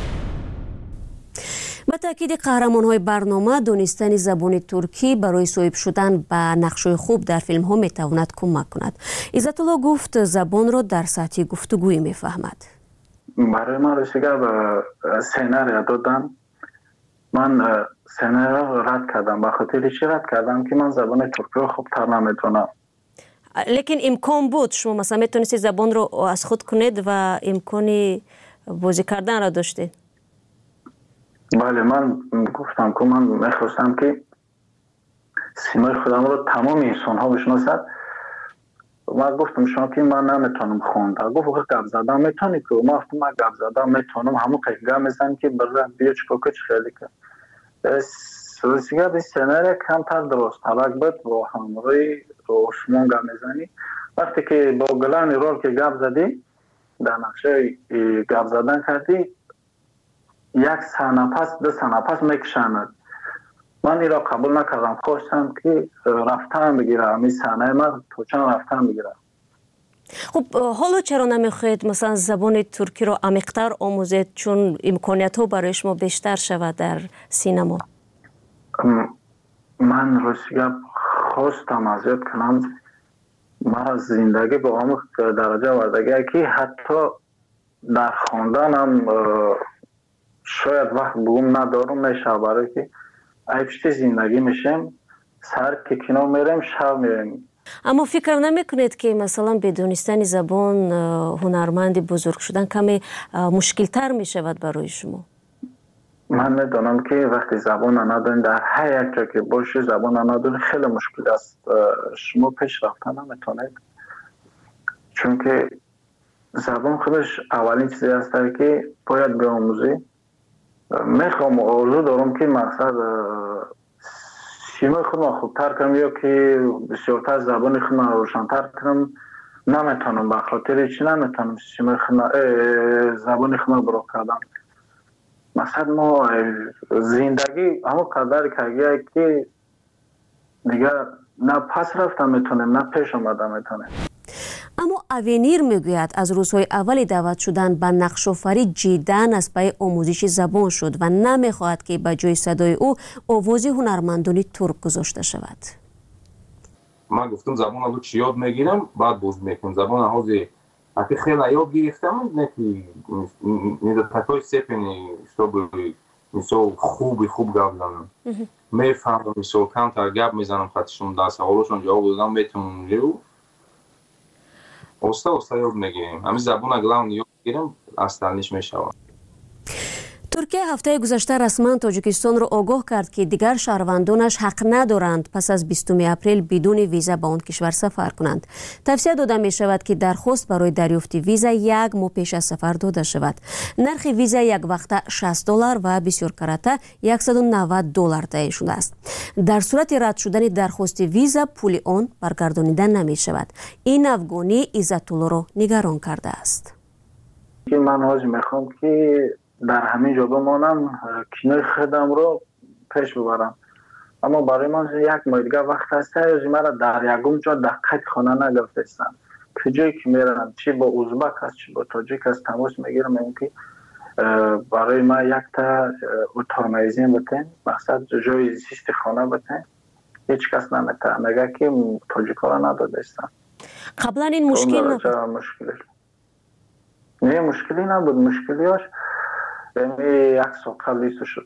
با تاکید قهرمان‌های برنامه دانستن زبان ترکی برای صاحب شدن به نقش‌های خوب در فیلم‌ها میتواند کمک کند. عزت الله گفت زبان را در سطح گفتگویی میفهمد. برای من رسیده به سیناری دادن. من سیناری را رد کردم. به خاطر چی رد کردم که من زبان ترکی را خوبتر نمیتونم. لیکن امکان بود شما مثلا میتونستید زبان رو از خود کنید و امکانی بازی کردن را داشتید؟ بله من گفتم که من میخواستم که سیمای خودم رو تمام انسان ها بشناسد. من گفتم شما که من نمیتونم خوندن. گفت گپ زدن میتونی که ما گفتم من گپ زدن میتونم همون قیقه میزنم که برای بیاچ کوکچ خیلی که سوزیگه به سیناری کمتر درست ترک بود با همروی عثمان گپ میزنی. وقتی که با گلان رول که گپ زدی در نقشه گپ زدن کردی یک سنه پس دو سنه پس میکشند. من این را قبول نکردم. خواستم که رفتن بگیرم این سنه من تو چند رفتن بگیرم. خب حالا چرا نمیخواید مثلا زبان ترکی رو عمیق‌تر آموزید چون امکانیت ها برای شما بیشتر شود در سینما؟ من روسیه خواستم ازیاد کنم من زندگی به عمق درجه وردگی که حتی در خواندنم شاید وقت بگم ندارم میشه برای که ایفشتی زندگی میشیم سر که کنار میریم شب میریم. اما فکر نمیکنید که مثلا بدونستن زبان هنرمند بزرگ شدن کمی مشکل تر میشود برای شما؟ من میدونم که وقتی زبان ندارین در هر یک جا که باشی زبان ندارین خیلی مشکل است. شما پیش رفتن نمیتونید چون که زبان خودش اولین چیزی است که باید بیاموزی. میخوام آرزو دارم که مقصد سیمای خودم خوبتر کنم یا که بسیارتر زبان خودم روشن‌تر کنم. نمیتونم به خاطر چی نمیتونم سیمای زبان خودم برو کردم. مثلا ما زندگی همون قدر کردیم که دیگه نه پس رفتم میتونم نه پیش آمدم میتونم. اما اوینیر میگوید از روزهای اول دعوت شدن به نقش‌آفری جداً از پای آموزش زبان شد و نمیخواهد که به جای صدای او آواز هنرمندان ترک گذاشته شود. من گفتم زبان رو چی یاد میگیرم بعد باز میکنم زبان حوزه حتی خیلی یاد گرفتم نه که تکای سپنی مثل خوب گپ زنم میفهمم مثل کمتر گپ میزنم خطشون در سوالشون جواب دادم میتونم رو اوستا یاد میگیریم. همین زبان اگه یاد گیرم اصلش میشوم. ترکیه هفته گذشته رسما تاجیکستان را آگاه کرد که دیگر شهروندانش حق ندارند پس از 20 اپریل بدون ویزا به آن کشور سفر کنند. توصیه داده می شود که درخواست برای دریافت ویزا یک ماه پیش از سفر داده شود. نرخ ویزا یک وقته $60 و بسیار کرده $190 تعیین شده است. در صورت رد شدن درخواست ویزا پول آن برگردانیده نمی شود. این افغانی عزت الله را نگران کرده است. من حاج میخوام که در همین جا بمانم کنار خودم رو پیش ببرم اما برای من یک ماه دیگه وقت هست از مرا در یکم جا دقیق خانه نگرفتم که جایی که میرم چی با ازبک هست چی با تاجیک هست تماس میگیرم این که برای ما یک تا اتارمایزین بتین مقصد جای زیست خانه بتین هیچ کس نمیتونه مگه که تاجیک ها را نداده استم. قبلا این مشکل نبود؟ نه مشکلی نبود. مشکلیاش یک سال قبل ایستو شد.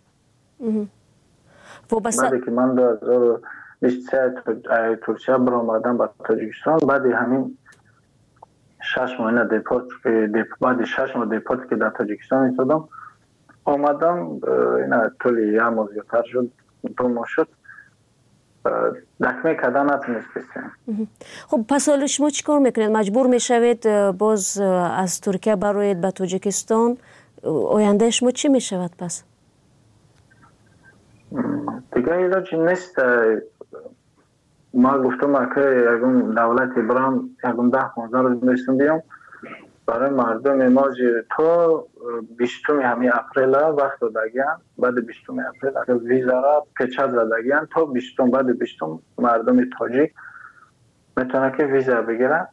بعدی که من 2023 ترکیه برآمدم به تاجیکستان بعد همین 6 ماه دیپورت بعد 6 ماه دیپورت که در تاجیکستان ایستادم آمدم اینا طولی یک ماه زیادتر شد 2 ماه شد دکمه کردن نتونستیم. خب پس حالا شما چی کار میکنید؟ مجبور میشوید باز از ترکیه برایید به تاجیکستان؟ آینده شما چی میشود پس؟ دیگه علاجی نیست. ما گفتم که یکم دولت برام یکم 10-15 روز میشم بیام برای مردم ماج تو 20 همین اپریل وقت دادگیان بعد 20 اپریل ویزا را پیچه زدگیان تا 20 بعد 20 مردم تاجیک میتونه که ویزا بگیرن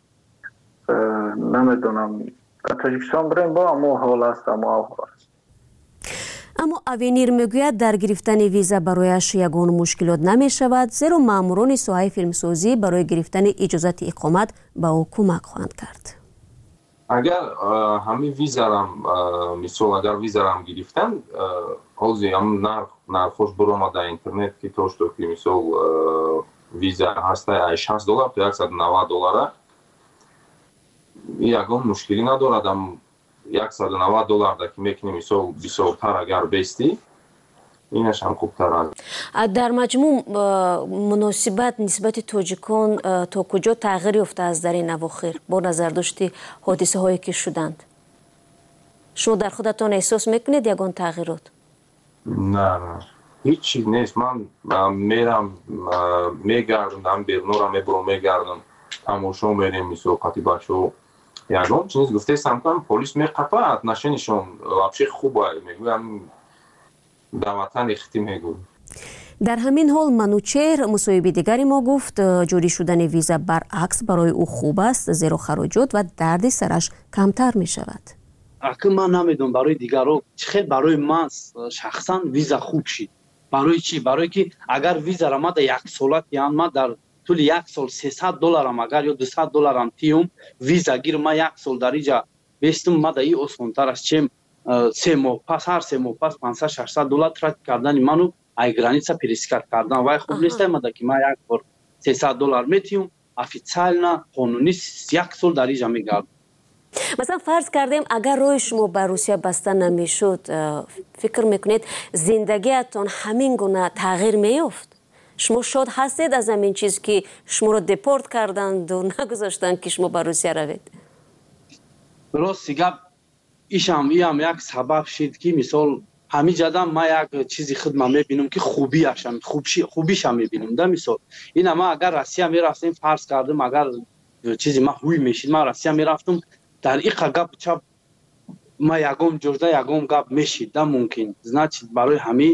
نمیدونم تاجیکستان بریم با امو حال است اما اوینیر میگوید در گرفتن ویزا برایش یگان مشکلات نمی شود زیرا ماموران ساحه فیلمسازی برای گرفتن اجازت اقامت به او کمک خواهند کرد. اگر همین ویزا را مثال اگر ویزا را گرفتن حاضی هم نرخوش برآمد در اینترنت که توش تو که مثال ویزا هسته $60 تا $190 یگان مشکلی ندارد $190 دا که میکنی مثال بسیارتر اگر بیستی اینش هم خوبتر است. در مجموع مناسبت نسبت تاجیکان تا کجا تغییر یافته است در این اواخر با نظر داشتی حادثه هایی که شدند؟ شما در خودتان احساس میکنید یگان تغییرات؟ نه هیچ چیز نیست. من میرم میگردم بیرون را میبرم میگردم تماشا میریم مثل قطعی بچه یگان چیز گفته سمتم پلیس میقفه نشنشون وابشه خوبه میگویم در وطن اختی میگویم. در همین حال منوچهر مصاحبه دیگری ما گفت جاری شدن ویزا برعکس برای او خوب است زیرا خراجات و درد سرش کمتر می شود. اگه من نمیدونم برای دیگران خیلی برای من شخصا ویزا خوب شد. برای چی؟ برای که اگر ویزا را ما در یک سالت یعنی ما در طول یک سال $300 هم اگر یا $200 هم تیم ویزا گیر ما یک سال در اینجا بیستم ما در این آسانتر است چیم 3 ماه پس هر 3 ماه پس $500-600 ترک کردن منو ای گرانیسا پریسکار کردن وای خوب نیست ما که ما یک بار $300 میتیم افیسیال نه قانونی یک سال در اینجا میگردم. مثلا فرض کردیم اگر روی شما به روسیه بسته نمیشد فکر میکنید زندگیتون همین گونه تغییر میافت؟ شما شاد هستید از همین چیز که شما رو دپورت کردند و نگذاشتن که شما به روسیه روید؟ راستی گپ ایشم یک سبب شد که مثال همین جدم ما یک چیزی خدمت میبینم که خوبیش هم میبینم. در مثال این ما اگر روسیه میرفتیم فرض کردم اگر چیزی ما هوی میشید ما روسیه میرفتم در این گپ چپ ما یگم جوجده یگم گپ میشید ده ممکن значит برای همین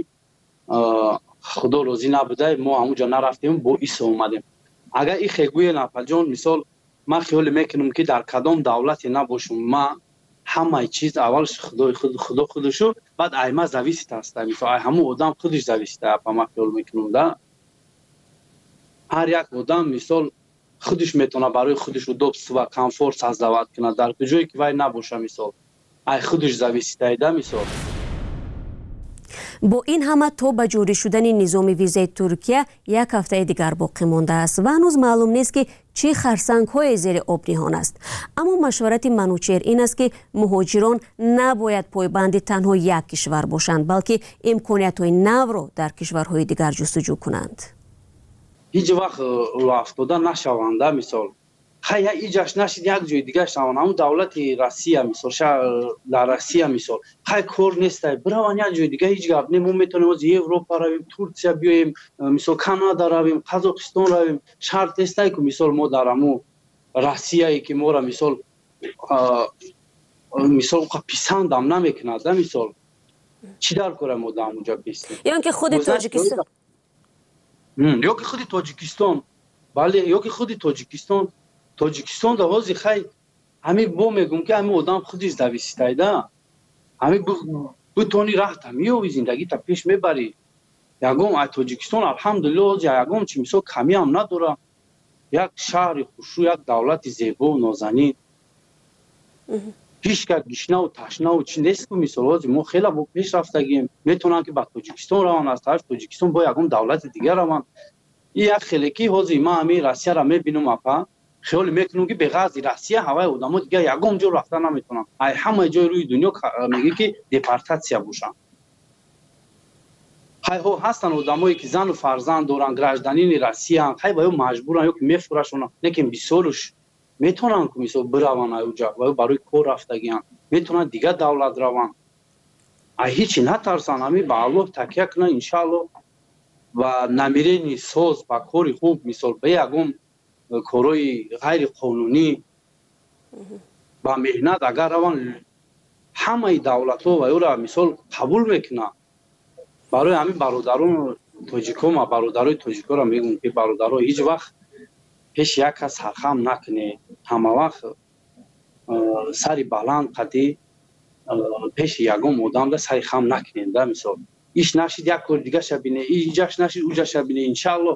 خدا روزی نبوده ما همونجا نرفتیم با ایسا اومدیم. اگر این خیگوی نپلجان مثال من خیال میکنم که در کدام دولتی نباشم ما همه چیز اولش خدا خودشو بعد ایما زویست هسته مثال همون آدم خودش زویسته اپا من خیال میکنم ده هر یک آدم مثال خودش میتونه برای خودش دوست و کامفورت سازدوات کنه در کجایی که وای نباشه مثال ای خودش زویسته ده مثال. با این همه تا به جاری شدن نظام ویزای ترکیه یک هفته دیگر باقی مانده است و هنوز معلوم نیست که چه خرسنگ های زیر آب نهان است. اما مشورت منوچهر این است که مهاجران نباید پایبند تنها یک کشور باشند بلکه امکانیت های نو را در کشورهای دیگر جستجو کنند. هیچ وقت رو افتاده نشوند مثال خیلی ایجاش نشید یک جای دیگه شوند همون دولت روسیه مثال در روسیه مثال خیلی کار نیست بروان یک جای دیگه هیچ گپ نمون میتونیم از اروپا رویم ترکیه بیاییم مثال کانادا رویم قزاقستان رویم شرط نیست که مثال ما در همون روسیه که ما را مثال پیسند هم نمیکند مثال چی در کاره ما در اونجا بیستیم یا که خود تاجیکستان یا که خود تاجیکستان بله یا که خود تاجیکستان در حوزه خیلی همین با میگم که همین آدم خودش دویسته ده همین بتونی راحت همی زندگی تا پیش میبری یکم تاجیکستان الحمدلله یکم چی مثال کمی هم نداره یک شهر خوشو یک دولت زیبا و نازنین هیچ که گشنه و تشنه و چی نیست که مثال ما خیلی با پیش رفتگیم میتونن که با تاجیکستان روان از طرف تاجیکستان با یکم دولت دیگر روان این یک خیلی حوزه ما همین روسیه را میبینم اپا خیال میکنم که به غاز روسیه هوای آدم‌ها دیگه یگم جو رفتن نمیتونن ای همه جای روی دنیا میگه که دپارتاسیا باشن های ها هستن آدمایی که زن و فرزند دارن گراجدانین روسیه هم های باید مجبورن یا که میفروشن لیکن بیسالش میتونن که مثلا بروان اونجا و برای کار رفتگیان میتونن دیگه دولت روان ای هیچی نترسن همین به الله تکیه کنن ان شاء الله و намерени соз ба кори хуб мисол ба ягон корои ғайриқонунӣ ба меҳнат агар раванд ҳамаи давлатҳо ва ёро мисол қабул мекунанд барои ҳамин бародарон тоҷикон ва бародарои тоҷиконро мегӯям ки бародаро ҳеҷ вақт пеши як кас сархам накунед ҳама вақт сари баланд қадӣ пеши ягон одамда сари хам накунед да мисол иш нашид як кори дигаша бинед инҷаш нашид уҷаша бинед иншалло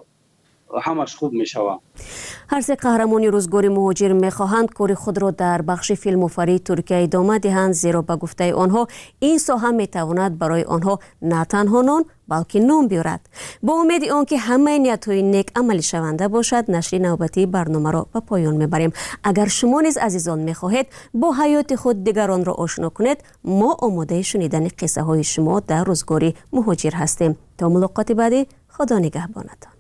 ҳамаш хуб мешавад. ҳар се қаҳрамони рӯзгори муҳоҷир мехоҳанд кори худро дар бахши филмофарии Туркия идома диҳанд, зеро ба гуфтаи онҳо ин соҳа метавонад барои онҳо на танҳо нон балки ном биёрад. Бо умеди он ки ҳамаи ниятҳои нек амалӣ шаванда бошад, нашри навбатии барномаро ба поён мебарем. Агар шумо низ азизон мехоҳед бо ҳаёти худ дигаронро ошно кунед, мо омодаи шунидани қиссаҳои шумо дар рӯзгори муҳоҷир ҳастем. То мулоқоти баъдӣ, худо нигаҳбонатон.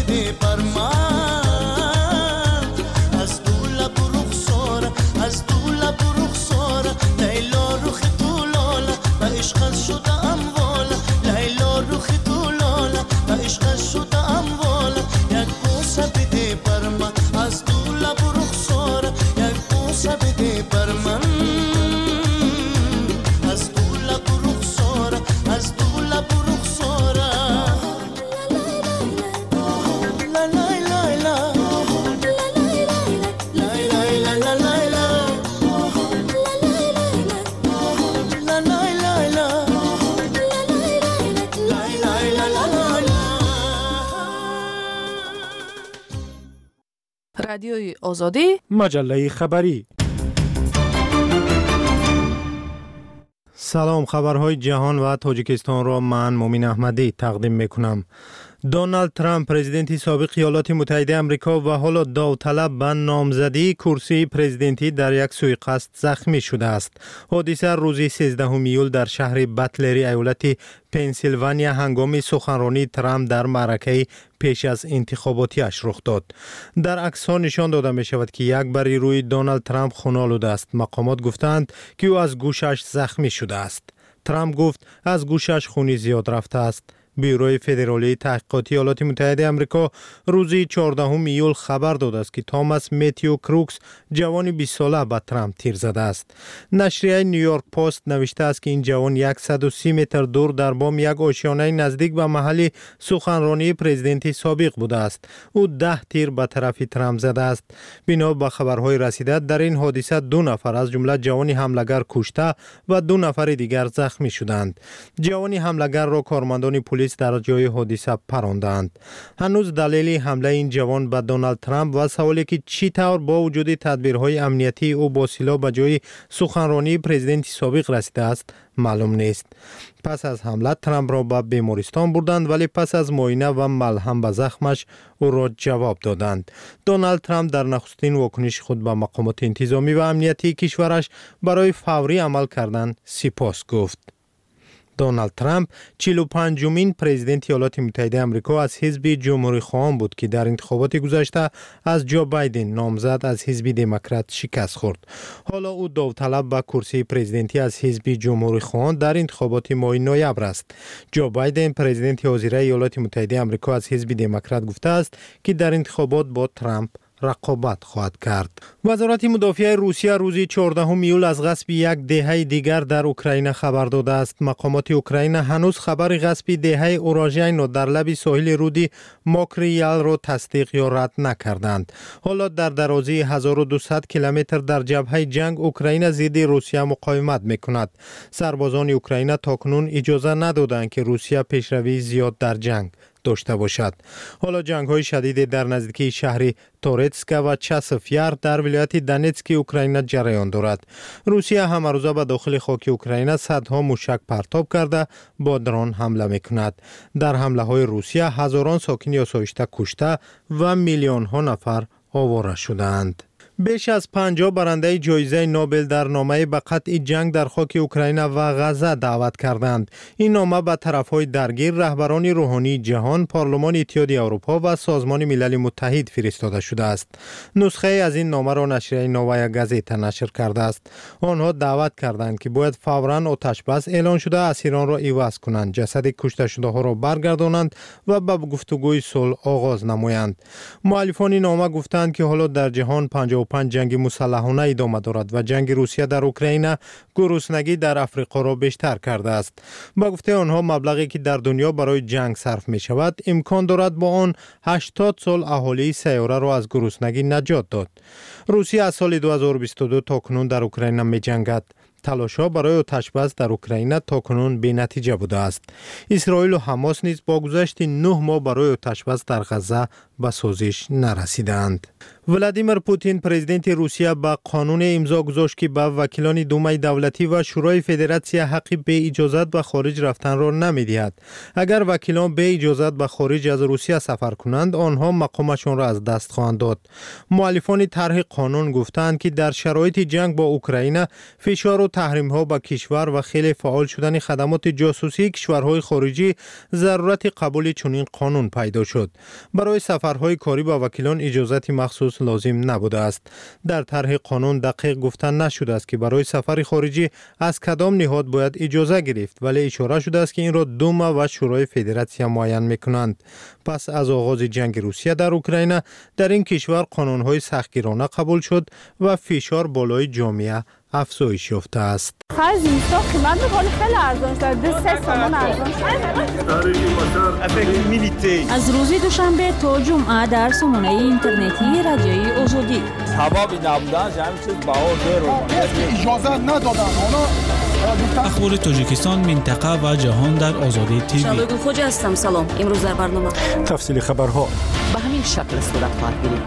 از دول رادیوی آزادی، مجله خبری. سلام، خبرهای جهان و تاجیکستان را من مومین احمدی تقدیم میکنم. دونالد ترامپ پرزیدنت سابق ایالات متحده آمریکا و حالا داوطلب به نامزدی کرسی پرزیدنتی در یک سوءقصد زخمی شده است. حادثه روز 13 ایول در شهر بتلری ایالت پنسیلوانیا هنگام سخنرانی ترامپ در معرکه پیش از انتخاباتیش رخ داد. در عکس‌ها نشان داده می شود که یک بری روی دونالد ترامپ خون آلوده است. مقامات گفتند که او از گوشش زخمی شده است. ترامپ گفت از گوشش خونی زیاد رفته است. بیروی فدرالی تحقیقاتی ایالات متحده آمریکا روز 14 ایول خبر داده است که توماس متیو کروکس جوان 20 ساله به ترامپ تیر زده است. نشریه نیویورک پست نوشته است که این جوان 130 متر دور در بام یک آشیانه نزدیک به محل سخنرانی پرزیدنت سابق بوده است. او 10 تیر به طرف ترامپ زده است. بنا به خبرهای رسیده در این حادثه 2 نفر از جمله جوانی حمله‌گر کشته و 2 نفر دیگر زخمی شدند. جوانی حمله‌گر را کارمندان پلیس در جای حادثه پراندند. هنوز دلیل حمله این جوان به دونالد ترامپ و سوالی که چی طور با وجود تدبیرهای امنیتی او با سلاح به جای سخنرانی پرزیدنت سابق رسیده است معلوم نیست. پس از حمله ترامپ را به بیمارستان بردند ولی پس از معاینه و ملهم به زخمش او را جواب دادند. دونالد ترامپ در نخستین واکنش خود به مقامات انتظامی و امنیتی کشورش برای فوری عمل کردن سپاس گفت. دونالد ترامپ 45مین پرزیدنت ایالات متحده آمریکا از حزب جمهوری خواهان بود که در انتخابات گذشته از جو بایدن نامزد از حزب دموکرات شکست خورد. حالا او داوطلب به کرسی پرزیدنتی از حزب جمهوری خواهان در انتخابات ماه نوامبر است. جو بایدن پرزیدنت حاضر ایالات متحده آمریکا از حزب دموکرات گفته است که در انتخابات با ترامپ رقابت خواهد کرد. وزارت مدافع روسیه روز 14 ایول از غصب یک دهه دیگر در اوکراین خبر داده است. مقامات اوکراین هنوز خبر غصب دهه اوراژین در لب ساحل رود ماکریال را تصدیق یا رد نکردند. حالا در درازی 1200 کیلومتر در جبهه جنگ اوکراین ضد روسیه مقاومت میکند. سربازان اوکراین تاکنون اجازه ندادند که روسیه پیشروی زیاد در جنگ داشته باشد. حالا جنگ‌های شدید در نزدیکی شهر تورتسک و چاسف یار در ولایت دونتسک اوکراین جریان دارد. روسیه هم روزه به داخل خاک اوکراین صدها موشک پرتاب کرده با درون حمله میکند. در حمله‌های روسیه هزاران ساکن آسایشته کشته و میلیون‌ها نفر آواره شدند. بیش از 50 برنده جایزه نوبل در نامه به قطع جنگ در خاک اوکراین و غزه دعوت کردند. این نامه به طرفهای درگیر رهبران روحانی جهان، پارلمان اتحادیه اروپا و سازمان ملل متحد فرستاده شده است. نسخه از این نامه را نشریه نووایا گازتا نشر کرده است. آنها دعوت کردند که باید فوراً آتش بس اعلان شده اسیران را عوض کنند، جسد کشته شده ها را برگردانند و به گفتگوی صلح آغاز نمایند. مؤلفان نامه گفتند که حالا در جهان 55 جنگ مسلحانه ادامه دارد و جنگ روسیه در اوکراین گرسنگی در افریقا را بیشتر کرده است. با گفته آنها مبلغی که در دنیا برای جنگ صرف می شود امکان دارد با آن 80 سال اهالی سیاره را از گرسنگی نجات داد. روسیه از سال 2022 تا کنون در اوکراین می جنگد. تلاش‌ها برای آتش‌بس در اوکراین تاکنون بی‌نتیجه بوده است. اسرائیل و حماس نیز با گذشت 9 ماه برای آتش‌بس در غزه به سازش نرسیدند. ولادیمیر پوتین پرزیدنت روسیه با قانون امضا گذاشت که به وکیلان دومای دولتی و شورای فدراسیون حق به اجازت به خارج رفتن را نمی‌دهد. اگر وکیلان به اجازت به خارج از روسیه سفر کنند، آنها مقامشان را از دست خواهند داد. مؤلفان طرح قانون گفتند که در شرایط جنگ با اوکراین فشار و تحریم‌ها به کشور و خیلی فعال شدن خدمات جاسوسی کشورهای خارجی ضرورت قبول چنین قانون پیدا شد. برای سفرهای کاری با وکیلان اجازت مخصوص لازم نبوده است. در طرح قانون دقیق گفتن نشده است که برای سفر خارجی از کدام نهاد باید اجازه گرفت، ولی اشاره شده است که این را دوما و شورای فدراسیون معین می‌کنند. پس از آغاز جنگ روسیه در اوکراین در این کشور قانون‌های سختگیرانه قبول شد و فشار بالای جامعه افزایش یافته است. خرج اینستا قیمت می‌کنه خیلی ارزان شده، 3 تومان ارزان شده. از روز دوشنبه تا جمعه در سامانه اینترنتی رادیوی آزادی. سببی نبودنش همین چیز بها زیر اجازه ندادن. اخبار تاجیکستان، منطقه و جهان در آزادی تیوی. شادو خوج هستم. سلام. امروز در برنامه تفصیل خبرها. به همین شکل صورت خواهد گرفت.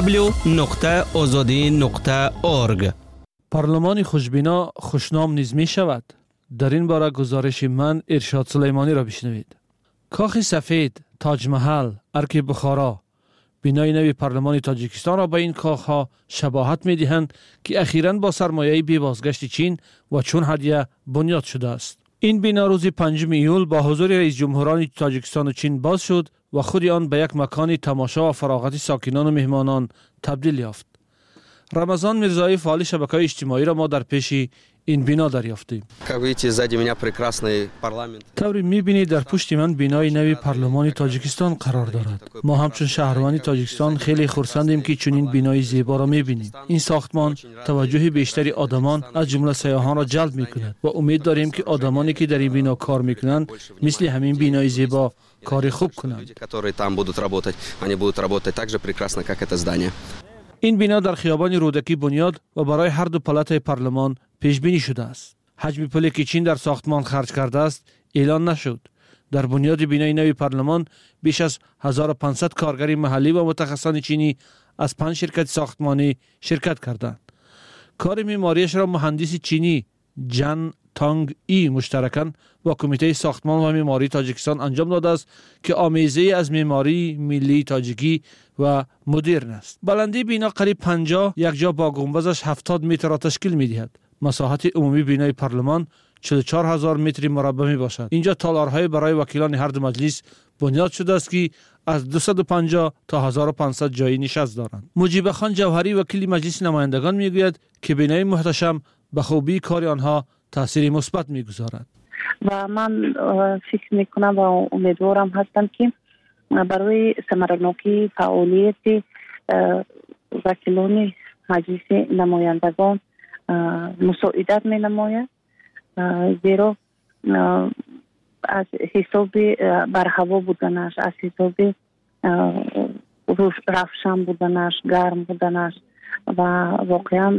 www.azadi.org. پارلمان خوشبینا خوشنام نیز می شود. در این باره گزارش من ارشاد سلیمانی را بشنوید. کاخ سفید، تاج محل، ارک بخارا، بینای نوی پارلمان تاجیکستان را به این کاخ ها شباهت می دهند که اخیراً با سرمایه بی بازگشت چین و چون هدیه بنیاد شده است. این بنا روز 5 ایول با حضور رئیس جمهوران تاجیکستان و چین باز شد و خود آن به یک مکان تماشا و فراغت ساکنان و مهمانان تبدیل یافت. رمضان میرزایی فعال شبکه‌های اجتماعی را ما در پیش این بنا دریافتیم. طوری می‌بینید در پشت من بینای نوی پارلمان تاجیکستان قرار دارد. ما همچون شهروان تاجیکستان خیلی خرسندیم که چنین بینای زیبا را می‌بینیم. این ساختمان توجه بیشتری آدمان از جمله سیاحان را جلب می‌کند و امید داریم که آدمانی که در این بنا کار می‌کنند مثل همین بینای زیبا کار خوب کنند. این بنا در خیابان رودکی بنیاد و برای هر دو پلات پارلمان پیش بینی شده است. حجم پولی که چین در ساختمان خرج کرده است اعلان نشد. در بنیاد بینای نوی پارلمان بیش از 1500 کارگر محلی و متخصصان چینی از 5 شرکت ساختمانی شرکت کردند. کار معماریش را مهندس چینی جان تانگ ای مشترکاً با کمیته ساختمان و معماری تاجیکستان انجام داده است که آمیزه از معماری ملی تاجیکی و مدرن است. بلندی بنا قریب 50 یک جا با گنبدش 70 متر را تشکیل می‌دهد. مساحت عمومی بینای پارلمان 44000 متر مربع می باشد. اینجا تالارهای برای وکیلان هر دو مجلس بنیاد شده است که از 250 تا 1500 جای نشست دارند. مجیب خان جوهری وکیل مجلس نمایندگان میگوید که بینای محتشم به خوبی کار آنها تاثیر مثبت میگذارد. و من فکر میکنم و امیدوارم هستم که برای ثمرناکی فعالیت وکیلان مجلس نمایندگان مساعدت می نماید، زیرا از حساب برهوا بودنش، از حساب روشن بودنش، گرم بودنش و واقعا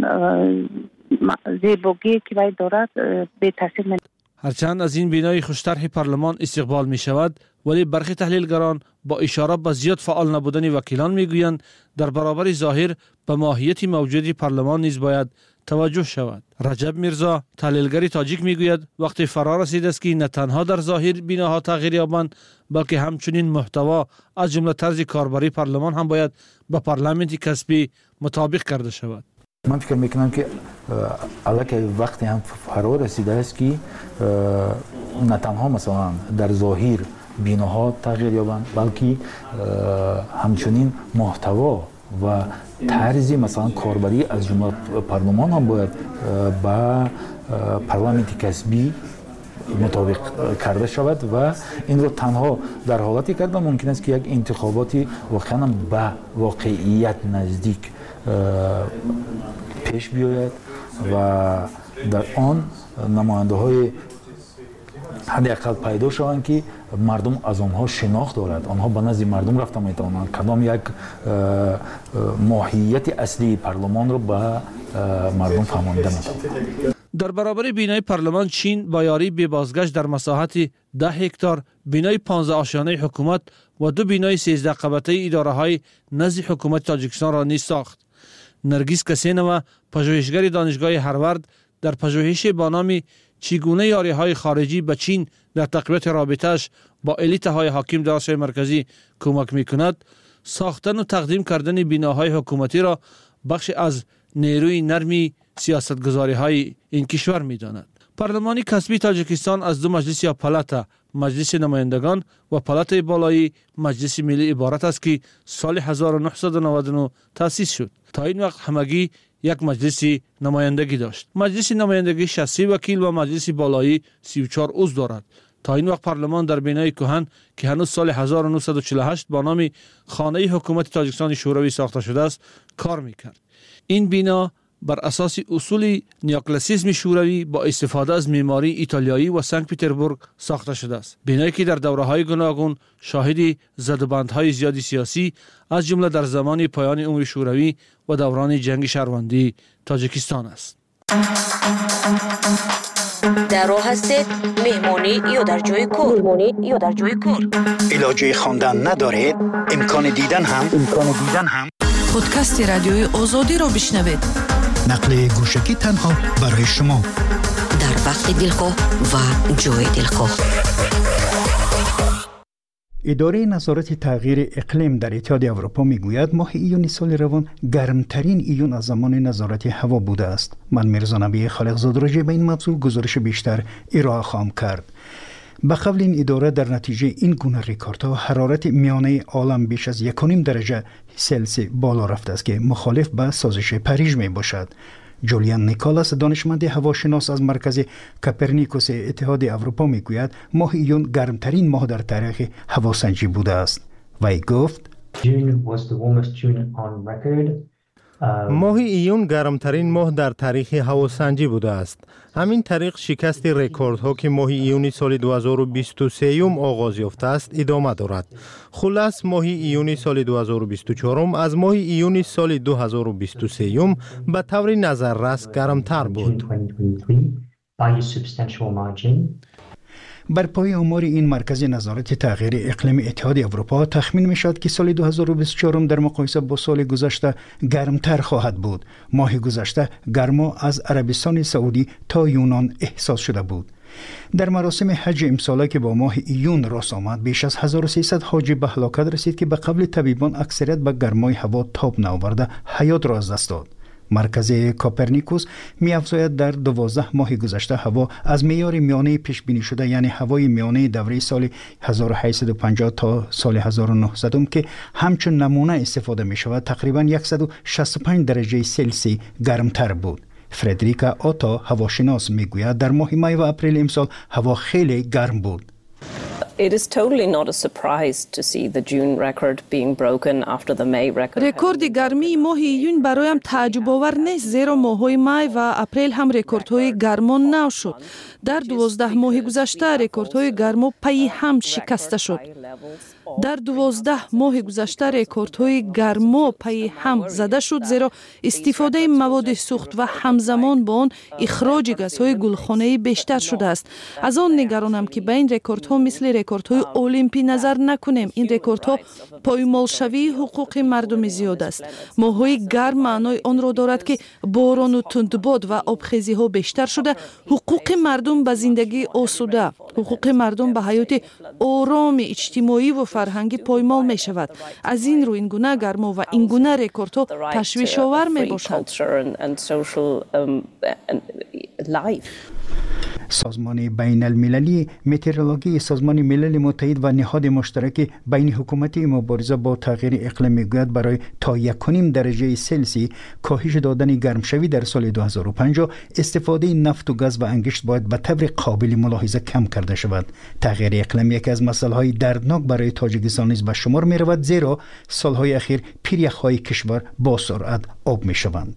زیبایی که باید دارد به تاثیر می. هرچند از این بینای خوشطرح پارلمان استقبال می شود، ولی برخی تحلیلگران با اشاره به زیاد فعال نبودن وکیلان می گویند در برابر ظاهر به ماهیت موجود پارلمان نیز باید توجه شود. رجب میرزا تحلیلگر تاجیک می گوید وقتی فرا رسیده است که نه تنها در ظاهر بیناها تغییر یابند بلکه همچنین محتوا از جمله طرز کاربری پارلمان هم باید با پارلمانت کسبی مطابق کرده شود. من فکر میکنم که البته وقتی هم فرا رسیده است که نه تنها مثلا در ظاهر بیناها تغییر یابند بلکه همچنین محتوا و طرز مثلا کاربری از جمله پارلمان هم باید با پارلمانت کسبی مطابق کرده شود و این رو تنها در حالتی کردن ممکن است که یک انتخاباتی واقعا به واقعیت نزدیک پیش بیاید و در آن نماینده های حداقل پیدا شوند که مردم از آنها شناخت دارد، آنها به نزد مردم رفته میتوانند کدام یک ماهیت اصلی پارلمان رو به مردم فهمانده میتوانند. در برابر بینای پارلمان چین با یاری به بازگشت در مساحت 10 هکتار بینای 15 آشیانه حکومت و 2 بینای 13 قبطه اداره های نزد حکومت تاجیکستان را نیز ساخت. نرگس کسینووا پژوهشگر دانشگاه هاروارد در پژوهش با نام چگونه یاری‌های خارجی به چین در تقویت رابطه‌اش با الیت‌های حاکم در آسیای مرکزی کمک می‌کند، ساختن و تقدیم کردن بناهای حکومتی را بخش از نیروی نرمی سیاستگذاری‌های این کشور می‌داند. پارلمان کسبی تاجیکستان از 2 مجلس یا پلات، مجلس نمایندگان و پلات بالایی مجلس ملی عبارت است که سال 1999 تأسیس شد. تا این وقت همگی یک مجلس نمایندگی داشت. مجلس نمایندگی 60 وکیل و مجلس بالایی 34 عضو دارد. تا این وقت پارلمان در بنای کهن که هنوز سال 1948 با نام خانه حکومت تاجیکستان شوروی ساخته شده است کار میکرد. این بنا بر اساس اصول نیوکلاسیسم شوروی با استفاده از معماری ایتالیایی و سنت پترزبورگ ساخته شده است. بنایی که در دوره‌های گوناگون شاهد زدوبندهای زیادی سیاسی از جمله در زمان پایان امور شوروی و دوران جنگ شهروندی تاجیکستان است. در راه هستید؟ مهمانی یا در جای کار؟ علاجه خواندن ندارید؟ امکان دیدن هم پادکست رادیوی آزادی را بشنوید. نقل گوشکی تنها برای شما در وقت دلخواه و جای دلخواه. اداره نظارت تغییر اقلیم در اتحاد اروپا میگوید ماه ایون سال روان گرمترین ایون از زمان نظارت هوا بوده است. من میرزا نبی خالقزاد راجع به این موضوع گزارش بیشتر ارائه خواهم کرد. به قول این اداره در نتیجه این گونه رکوردها حرارت میانه عالم بیش از 1.5 درجه سلسی بالا رفته است که مخالف به سازش پاریژ می باشد. جولیان نیکولاس دانشمند هواشناس از مرکز کوپرنیکوس اتحاد اروپا میگوید ماه ایون گرمترین ماه در تاریخ هواسنجی بوده است. وی گفت ماه ایون گرمترین ماه در تاریخ هواسنجی بوده است. همین طریق شکست رکوردها که ماه ایون سال 2023 آغاز یافته است ادامه دارد. خلاص ماه ایون سال 2024 از ماه ایون سال 2023 به طور نظررس گرمتر بود. بر پای آمار این مرکز نظارت تغییر اقلیم اتحاد اروپا تخمین می شد که سال 2024 در مقایسه با سال گذشته گرمتر خواهد بود. ماه گذشته گرما از عربستان سعودی تا یونان احساس شده بود. در مراسم حج امساله که با ماه ایون راست آمد بیش از 1300 حاجی به هلاکت رسید که به قول طبیبان اکثریت به گرمای هوا تاب نآورده حیات را از دست داد. مرکز کوپرنیکوس می افزاید در 12 ماه گذشته هوا از معیار میانه پیش بینی شده یعنی هوای میانه دوره سال 1850 تا سال 1900 که همچون نمونه استفاده می شود تقریبا 165 درجه سلسی گرمتر بود. فردریکا آتا هواشناس می گوید در ماه می و اپریل امسال هوا خیلی گرم بود. It is totally not a surprise to see the June record being broken after the May record. رکورد گرمی ماه ایون برایم تعجب آور نیست زیرا ماه‌های می و اپریل هم رکوردهای گرما نو شد. در 12 ماه گذشته رکوردهای گرما پی هم شکسته شد. در 12 ماه گذشته رکوردهای گرما پی هم زده شد زیرا استفاده مواد سوخت و همزمان با آن اخراج گازهای گلخانه‌ای بیشتر شده است. از آن نگرانم که به این رکوردها مثل رکوردهای المپی نظر نکنیم. این رکوردها پایمالشوی حقوق مردم زیاد است. ماه‌های گرم معنای آن را دارد که باران و تندباد و آبخیزی‌ها بیشتر شده. حقوق مردم به زندگی آسوده، حقوق مردم به حیات آرام اجتماعی و فرهنگی پایمال می شود. از این رو این گونه گرما و این گونه رکوردها تشویش آور می باشند. سازمان بین المللی مترولوژی سازمان ملل متحد و نهاد مشترک بین حکومتی مبارزه با تغییر اقلیم میگوید برای تا 1.5 درجه سلسی کاهش دادن گرمشوی در سال 2050 استفاده نفت و گاز و انگشت باید به طور قابل ملاحظه کم کرده شود. تغییر اقلیم یکی از مسائل دردناک برای تاجیکستان نیز به شمار می رود زیرا سالهای اخیر پیریخ‌های کشور با سرعت آب می شوند.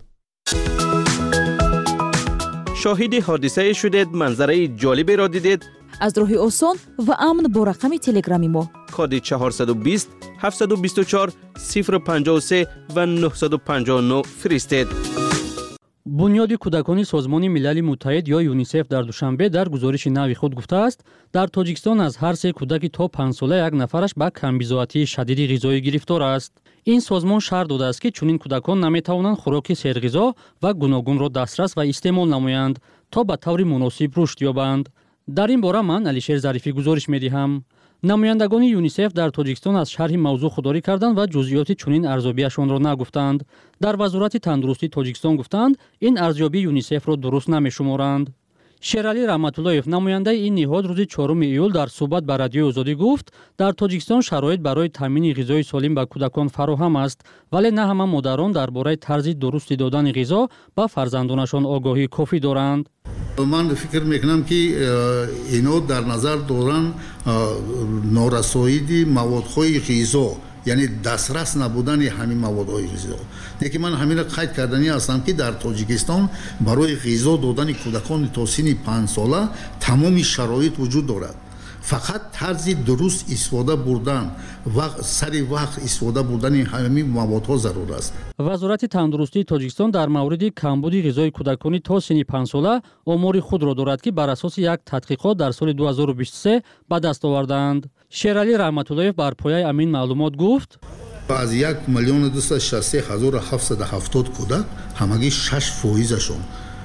شاهد حادثه شدید، منظره جالبی را دیدید؟ از راه آسان و امن با رقم تلگرامی ما کد 420 724 053 و 959 فرستید. بنیاد کودکان سازمان ملل متحد یا یونیسف در دوشنبه در گزارش نوی خود گفته است در تاجیکستان از هر 3 کودکی تا 5 ساله یک نفرش به کمبیزاتی شدید غذایی گرفتار است. این سازمان شرح داده است که چنین کودکان نمیتوانند خوراک سرغذا و گوناگون را دسترس و استعمال نمایند تا به طور مناسب رشد یابند. در این باره من علیشیر ظریفی گزارش می‌دهم. نمایندگان یونیسف در تاجیکستان از شرح موضوع خودداری کردند و جزئیات چنین ارزیابیشان را نگفتند. در وزارت تندرستی تاجیکستان گفتند این ارزیابی یونیسف را درست نمی‌شمارند. شیرعلی رحمت‌اللهیف نماینده این نهاد روز 4 ایول در صحبت با رادیوی آزادی گفت در تاجیکستان شرایط برای تامین غذای سالم به کودکان فراهم است ولی نه همه مادران درباره طرز درست دادن غذا به فرزندانشان آگاهی کافی دارند. من فکر میکنم که اینو در نظر دارن نارسایی موادهای غذا یعنی دسترس نبودن همین موادهای غذا. دیگه من همین را قید کردنی هستم که در تاجیکستان برای غذا دادن کودکان تا سن 5 ساله تمام شرایط وجود دارد. فقط طرز درست استفاده بردن و سری وقت استفاده بردن همین موادها ضرور است. وزارت تندرستی تاجیکستان در مورد کمبود غذای کودکانی تا سن 5 ساله آمار خود را دارد که بر اساس یک تحقیقات در سال 2023 به دست آوردند. شیرعلی رحمت‌اللهیف بر پایه همین معلومات گفت: از 1,263,770 کودک همگی 6%شون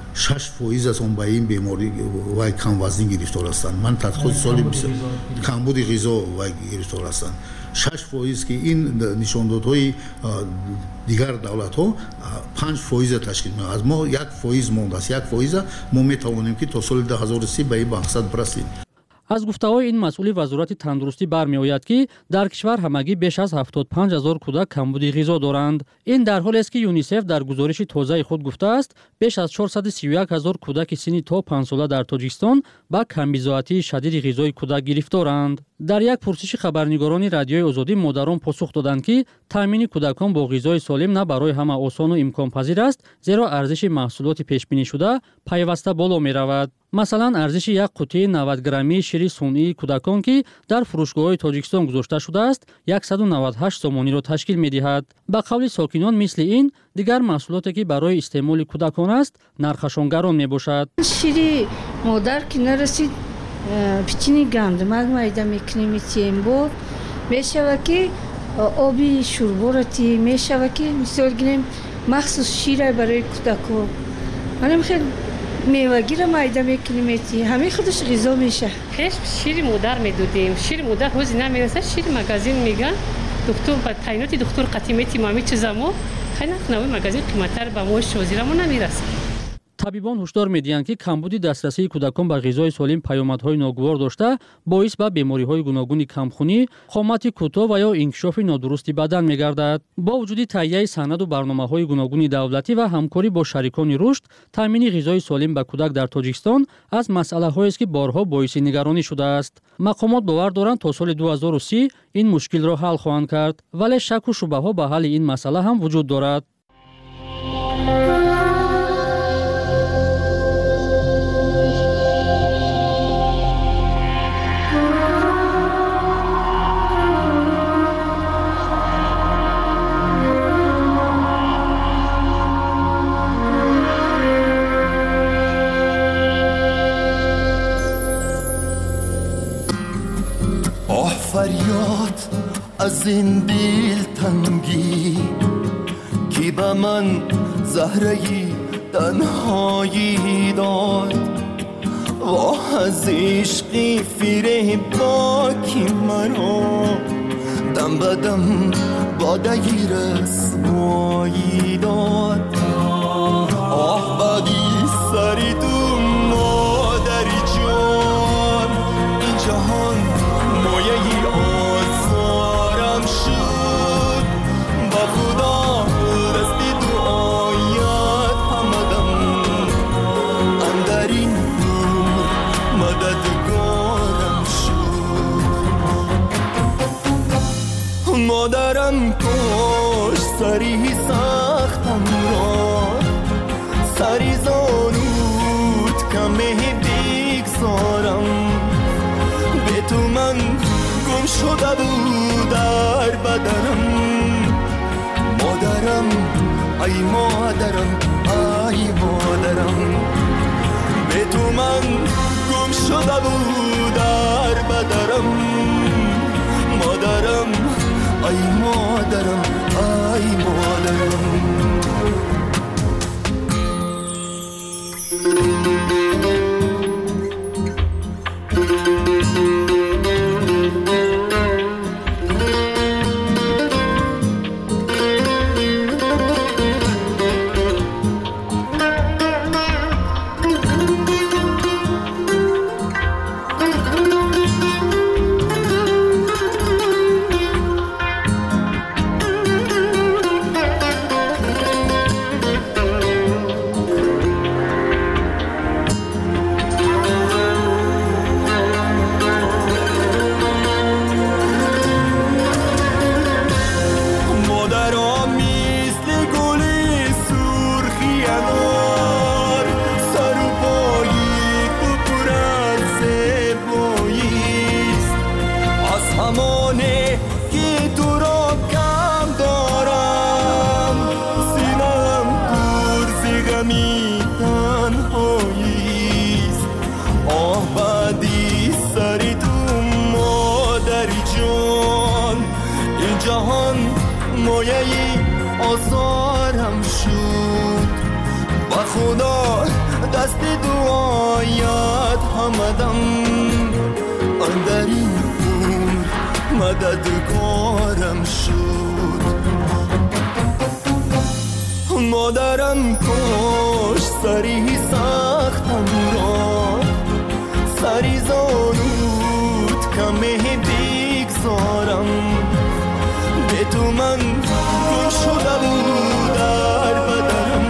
6% به این بیماری و کم وزنی گرفتار هستند. من تحقیقات سالی کمبود غذا و گرفتار هستند. 6% که این نشاندادهای دیگر دولت ها 5% تشکیل می‌دهند. از ما 1% مونده است. 1% ما می‌توانیم که تا سال 2030 به این مقصد برسیم. از گفته‌های این مسئول وزارت تندرستی برمی‌آید که در کشور همگی بیش از 75,000 کودک کمبود غذا دارند. این در حالی است که یونیسف در گزارش تازه خود گفته است بیش از 431,000 کودک سنی تا 5 ساله در تاجیکستان با کمبود شدید غذای کودک گرفتارند. در یک پرسش خبرنگاران رادیوی آزادی مادران پاسخ دادند که تامین کودکان با غذای سالم نه برای همه آسان و امکان پذیر است، زیرا ارزش محصولات پیش بینی شده پیوسته بالا می‌رود. مثلا ارزش یک قوطی 90 گرمی شیر صنعی کودکان که در فروشگاه‌های تاجیکستان گذاشته شده است 198 سومانی را تشکیل می‌دهد. به قول ساکنان مثل این دیگر محصولاتی که برای استعمال کودکان است نرخشان گران میباشد. شیر مادر که نرسید پیچینی گند مایده میکنیم میتیم بود میشود که آبی شوربارتی میشود که مثال گیریم مخصوص شیر برای کودکان منم خیلی میوگی را مایده میکنیم میتی همه خودش غذا میشه. خیش شیر مادر میدودیم. شیر مادر روزی نمیرسه شیر مغازین میگن دکتر با تعینات دکتر قطیمیتی مامی چیزامو خیلی نوی مغازین قیمت‌تر به موش وزیرمون نمیرسه. طبیبان هشدار می‌دهند که کمبود دسترسی کودکان به غذای سالم پیامدهای ناگوار داشته باعث به بیماری‌های گوناگون کمخونی، قامت کوتاه و یا انکشاف نادرستی بدن می‌گردد. با وجود تهیه سند و برنامه‌های گوناگون دولتی و همکاری با شریکان رشد، تامین غذای سالم به کودک در تاجیکستان از مسئله‌هایی است که بارها باعث نگرانی شده است. مقامات باور دارند تا سال 2030 این مشکل را حل خواهند کرد، ولی شک و شبهه‌ها به حل این مسئله هم وجود دارد. فریاد از این دل تنگی کی به من زهره‌ای تنهایی داد و از عشقی فریب باکی مرا دم به دم باده‌ای رسوایی داد. آه بدی سری تو مادری جان این جهان مایه‌ای آزارم شد با خدا دستی تو آید همدم اندرین دور مددگارم شد. مادرم کش سری سختم را سری زانود کمه بگذارم به تو من گم شده بود در بدنم. مادرم ای مادرم ای مادرم به تو من گم شده بود در بدنم. مادرم ای مادرم ای مادرم. خدا دست دعایت همدم اندر این عمر مددگارم شد مادرم کش سری سختم را سری زانود کمه بگذارم به تو من گم شده بود در بدرم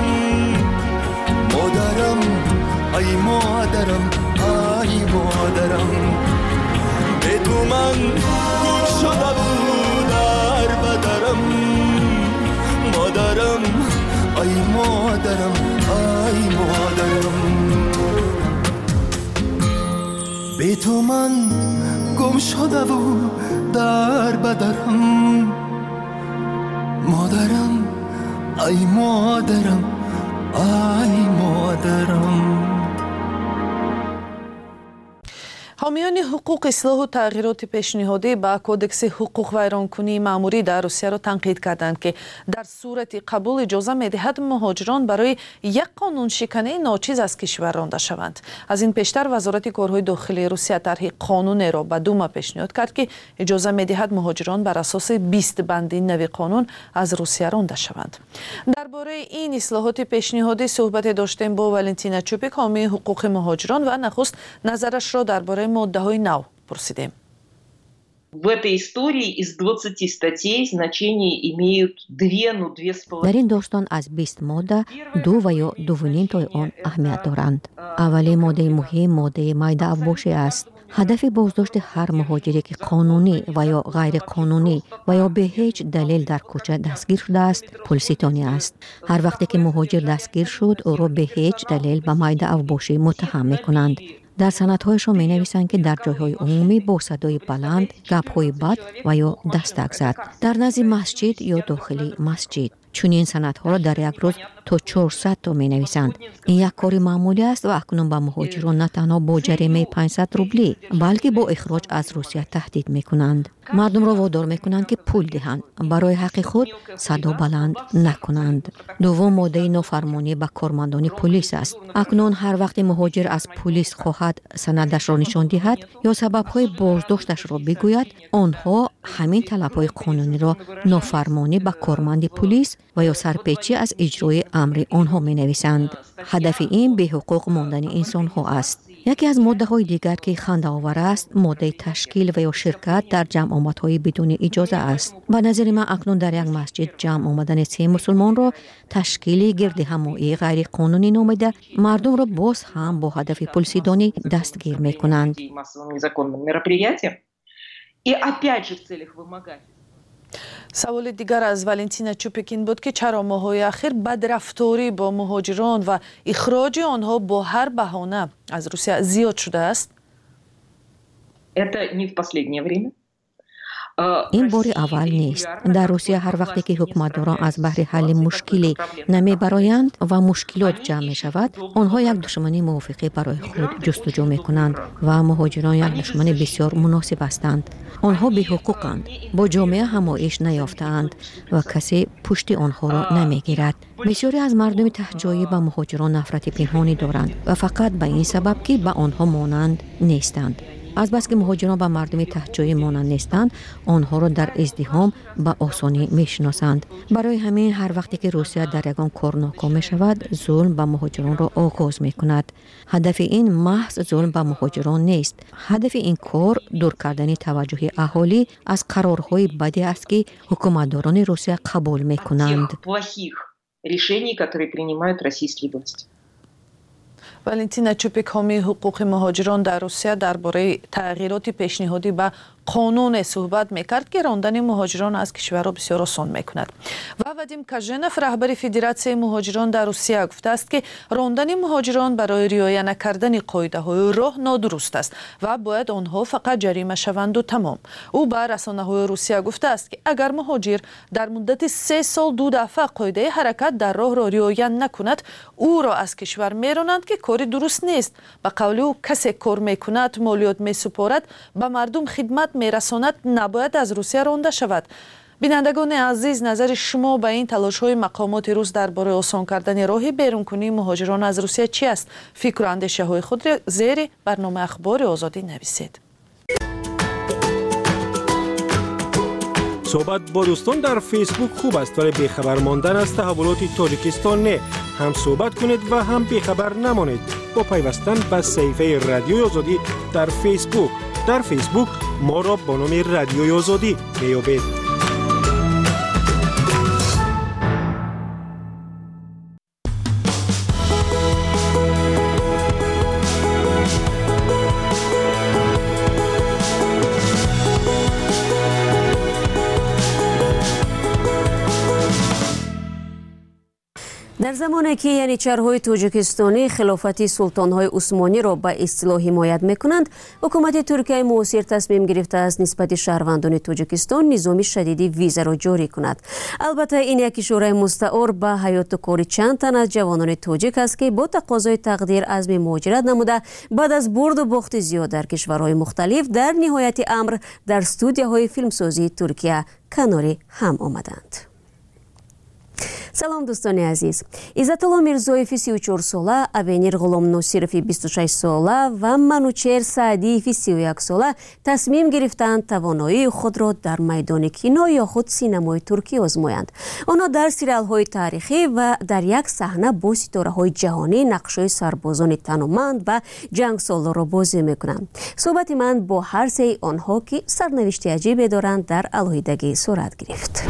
مادرم ای مادرم ای مادرم به تو من گم شده بود در بدرم مادرم ای مادرم ای مادرم به تو من گم شده بود در بدرم مادرم ای مادرم ای مادرم حامیان حقوق اصلاح و تغییرات پیشنهادی با کودکس حقوق ویرانکنی مأموری در روسیه را تنقید کردند که در صورت قبول اجازه می‌دهد مهاجران برای یک قانون شکنی ناچیز از کشور رانده شوند. از این پیشتر وزارت کارهای داخلی روسیه طرح قانون را به دوما پیشنهاد کرد که اجازه می‌دهد مهاجران بر اساس 20 بند نوی قانون از روسیه رانده شوند. درباره این اصلاحات پیشنهادی صحبت داشتیم با ولنتینا چوپیک، حامی حقوق مهاجران، و نخست نظرش را درباره ماده‌های نو پرسیدیم. در این داستان از 20 ماده 2 و یا 2.5 تا آن اهمیت دارند. اولی ماده مهم ماده مایده افباشی است. هدف بازداشت هر مهاجری که قانونی و یا غیر قانونی و یا به هیچ دلیل در کوچه دستگیر شده است پلیسیتانی است. هر وقتی که مهاجر دستگیر شد او را به هیچ دلیل به مایده افباشی متهم می‌کنند. در سندهایشان می نویسند که در جایهای عمومی با صدای بلند، گپ‌های بد و یا دستک زد، در نزد مسجد یا داخل مسجد. چون این سندها را در یک روز تا 400 تا می نویسند. این یک کاری معمولی است و اکنون به مهاجران نه تنها با جریمه 500 روبلی بلکه با اخراج از روسیه تهدید می کنند. مردم را وادار می کنند که پول دهند، برای حق خود صدا بلند نکنند. دوم ماده نافرمانی به کارمندان پلیس است. اکنون هر وقت مهاجر از پلیس خواهد سندش را نشان دهد یا سبب‌های بازداشتش را بگوید، آنها همین طلب‌های قانونی را نافرمانی به کارمند پلیس و یا سرپیچی از اجرای امر آنها می نویسند. هدف این به حقوق ماندن انسان ها است. یکی از ماده های دیگر که خنده آور است ماده تشکیل و یا شرکت در جمع آمدهای بدون اجازه است. به نظر من اکنون در یک مسجد جمع آمدن 3 مسلمان را تشکیل گرد همایی غیر قانونی نامیده مردم را باز هم با هدف پلسیدانی دستگیر می کنند. سوال دیگر از ولنتینا چوپیکین بود که چرا ماه‌های اخیر بدرفتاری با مهاجران و اخراج آنها با هر بهانه از روسیه زیاد شده است؟ این بار اول نیست. در روسیه هر وقتی که حکومتداران از بهر حل مشکلی نمی برایند و مشکلات جمع می شود، آنها یک دشمنی موافقی برای خود جستجو می کنند و مهاجران یک دشمن بسیار مناسب هستند. آنها بی حقوقند، با جامعه همایش نیافتند و کسی پشت آنها را نمی گیرد. بسیاری از مردم تهجایی به مهاجران نفرت پنهانی دارند و فقط به این سبب که به آنها مانند نیستند. از بس که مهاجران به مردم تهجایی مانند نیستند، آنها را در ازدحام به آسانی میشناسند. برای همین هر وقتی که روسیه در یگان کار ناکام می شود، ظلم به مهاجران را آغاز می کند. هدف این محض ظلم به مهاجران نیست. هدف این کار دور کردن توجه اهالی از قرارهای بدی است که حکومتداران روسیه قبول می کنند. ولنتینا چوپیک، حامی حقوق مهاجران در روسیه، درباره تغییرات پیشنهادی به قانون صحبت میکرد که راندن مهاجران از کشور را بسیار آسان میکند. و وادیم کاژنف، رهبر فدراسیون مهاجران در روسیه، گفته است که راندن مهاجران برای رعایت نکردن قاعده های راه نادرست است و باید آنها فقط جریمه شوند و تمام. او به رسانه های روسیه گفته است که اگر مهاجر در مدت 3 سال 2 دفعه قاعده حرکت در راه را رعایت نکند، او را از کشور میرانند که کاری درست نیست. به قول او کسی کار میکند، مالیات میسپارد، به مردم خدمت میرساند، نباید از روسیه رانده شود. بینندگان عزیز، نظر شما به این تلاش‌های مقامات روس درباره آسان کردن راه بیرونکنی مهاجران از روسیه چی است؟ فکر و اندیشه‌های خود را زیر برنامه اخبار آزادی نویسید. صحبت با دوستان در فیسبوک خوب است ولی بیخبر ماندن از تحولات تاجیکستان نه. هم صحبت کنید و هم بیخبر نمانید با پیوستن به صفحه رادیوی آزادی در فیسبوک. در فیسبوک ما را با نام رادیوی آزادی میابید. در زمانی که ینیچرهای تاجیکستانی خلافت سلطانهای عثمانی را به اصطلاح حمایت میکنند، حکومت ترکیه معاصر تصمیم گرفته است نسبت شهروندان تاجیکستان نظام شدیدی ویزا را جاری کند. البته این یک اشاره مستعار به حیات و کار چند تن از جوانان تاجیک است که با تقاضای تقدیر عزم مهاجرت نموده بعد از برد و باخت زیاد در کشورهای مختلف در نهایت امر در استودیوهای فیلمسازی ترکیه کنار هم آمدند. سلام دوستان عزیز. عزت‌الله میرزایف 34 ساله، اوینیر غلام ناصرف 26 ساله و منوچهر سعدی 31 ساله تصمیم گرفتند توانایی خود را در میدان کینو یا خود سینمای ترکی آزمایند. آنها در سریال‌های تاریخی و در یک صحنه با ستاره‌های جهانی نقش‌های سربازان تنومند و جنگسالار را بازی می‌کنند. صحبت من با هر سه آنها که سرنوشت عجیبی دارند در علیحدگی صورت گرفت.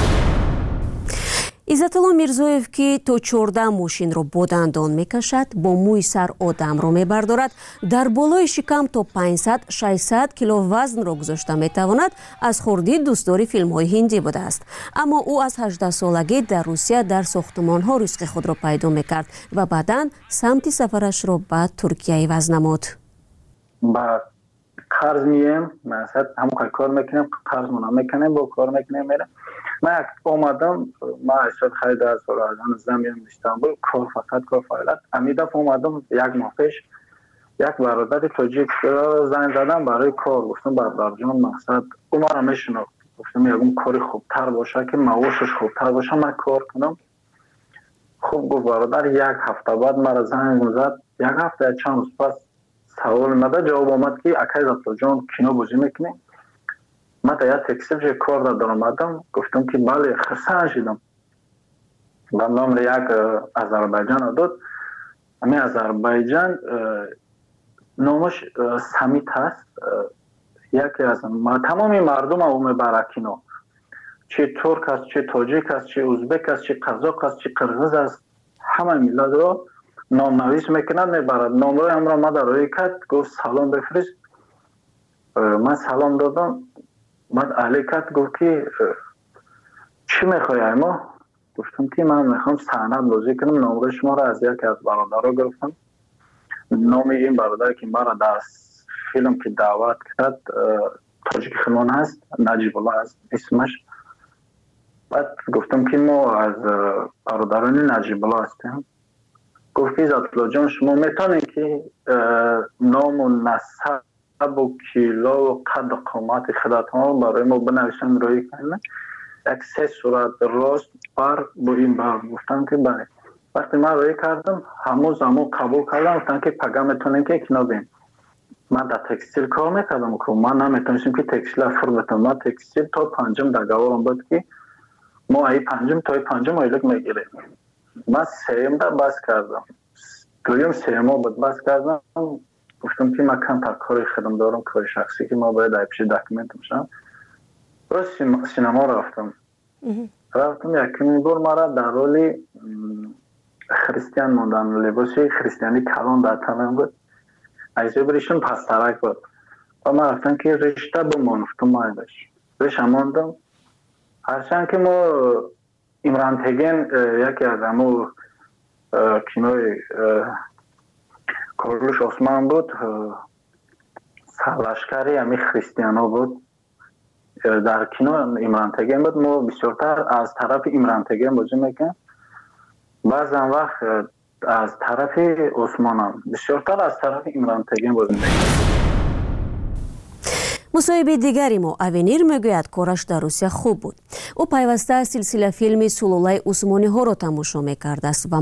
عزت‌الله میرزایف که تا 14 ماشین را با دندان میکشد، با موی سر آدم را میبردارد، در بالای شکم تا 500-600 کیلو وزن را گذاشته میتواند، از خردی دوستدار فیلم‌های هندی بوده است. اما او از 18 سالگی در روسیه در ساختمان‌ها رزق خود را پیدا میکرد و بعداً سمت سفرش را به ترکیه عوض نمود. با قرض مییم، مثلا همون کار میکنیم، قرض میکنیم، با کار میکنیم میرم. من اومدم، ما اشتاد خرید از سالازان زمین استانبول، کار فعالیت. امیدم اومدم یک ماه پیش یک برادر تاجیک زنگ زدم برای کار. گفتم برادر جان مقصد او ما را میشناخت. گفتم یکم کاری خوبتر باشه که معاشش خوبتر باشه من کار کنم. خوب گفت برادر. یک هفته بعد مرا زنگ زد. یک هفته چند روز پس سوال مده جواب آمد که اکای عزت‌الله جان کینو بازی میکنی؟ من تا یک تکسیب کار دادم آمدم. گفتم که بله خرسان شدم. و نام یک آذربایجان داد. همین آذربایجان نامش سمیت هست. یکی از تمامی مردم او میبرکینو، چه ترک است، چه تاجیک است، چه ازبک است، چه قزاق است، چه قرغیز است، همه ملت رو نام نویس میکنند میبرد. نام روی هم را ما در روی کرد. گفت سلام بفرست. من سلام دادم. بعد علی کرد گفت که چی میخوای ما؟ گفتم که من میخوام صحنه بازی کنم. نام شما را از یک از برادرها گرفتم. نام این برادر که مرا در فیلم که دعوت کرد تاجیک خانان هست، نجیب الله هست اسمش. بعد گفتم که ما از برادران نجیب الله هستیم. گفت که عزت‌الله جان شما میتونید که نام و نسب و کیلو و قد و قامت خودتان برای ما بنویسن روی کنن. یک 3 صورت راست بر با این بر. گفتم که بله. وقتی من روی کردم همون زمان قبول کردم. گفتن که پگه میتونیم که اکنو بیم. من در تکستیل کار میکردم که من نمیتونستیم که تکستیل افر بتونم. من تکستیل تا 5 در گوارم بود که ما ای 5 تا 5 ایلک میگیریم. من 3 در بس کردم. دویم 3 بود بس کردم. گفتم که من کم کاری خودم دارم، کار شخصی که ما باید پیش داکیومنت میشم. راست سینما رفتم یکی بار مرا در رول خریستیان موندن. لباسی خریستیانی کلان در تنم بود. ایزه بریشون پس ترک بود و من رفتم که رشته بمانفتم مایدش رشته ماندم. هرچند که ما امران تگین یکی از همو کینوی کارلوش عثمان بود، سرلشکری همی خریستیانا بود. در کینو امران تگین بود. ما بسیارتر از طرف امران تگین بازی میکنم. بعضا وقت از طرف عثمان هم بسیارتر از طرف امران تگین بازی میکنم. мусоҳиби дигари мо Авенир мегӯяд кораш дар Русия хуб буд. ӯ пайваста силсила филми Сулулаи Усмониҳоро тамошо мекардааст ва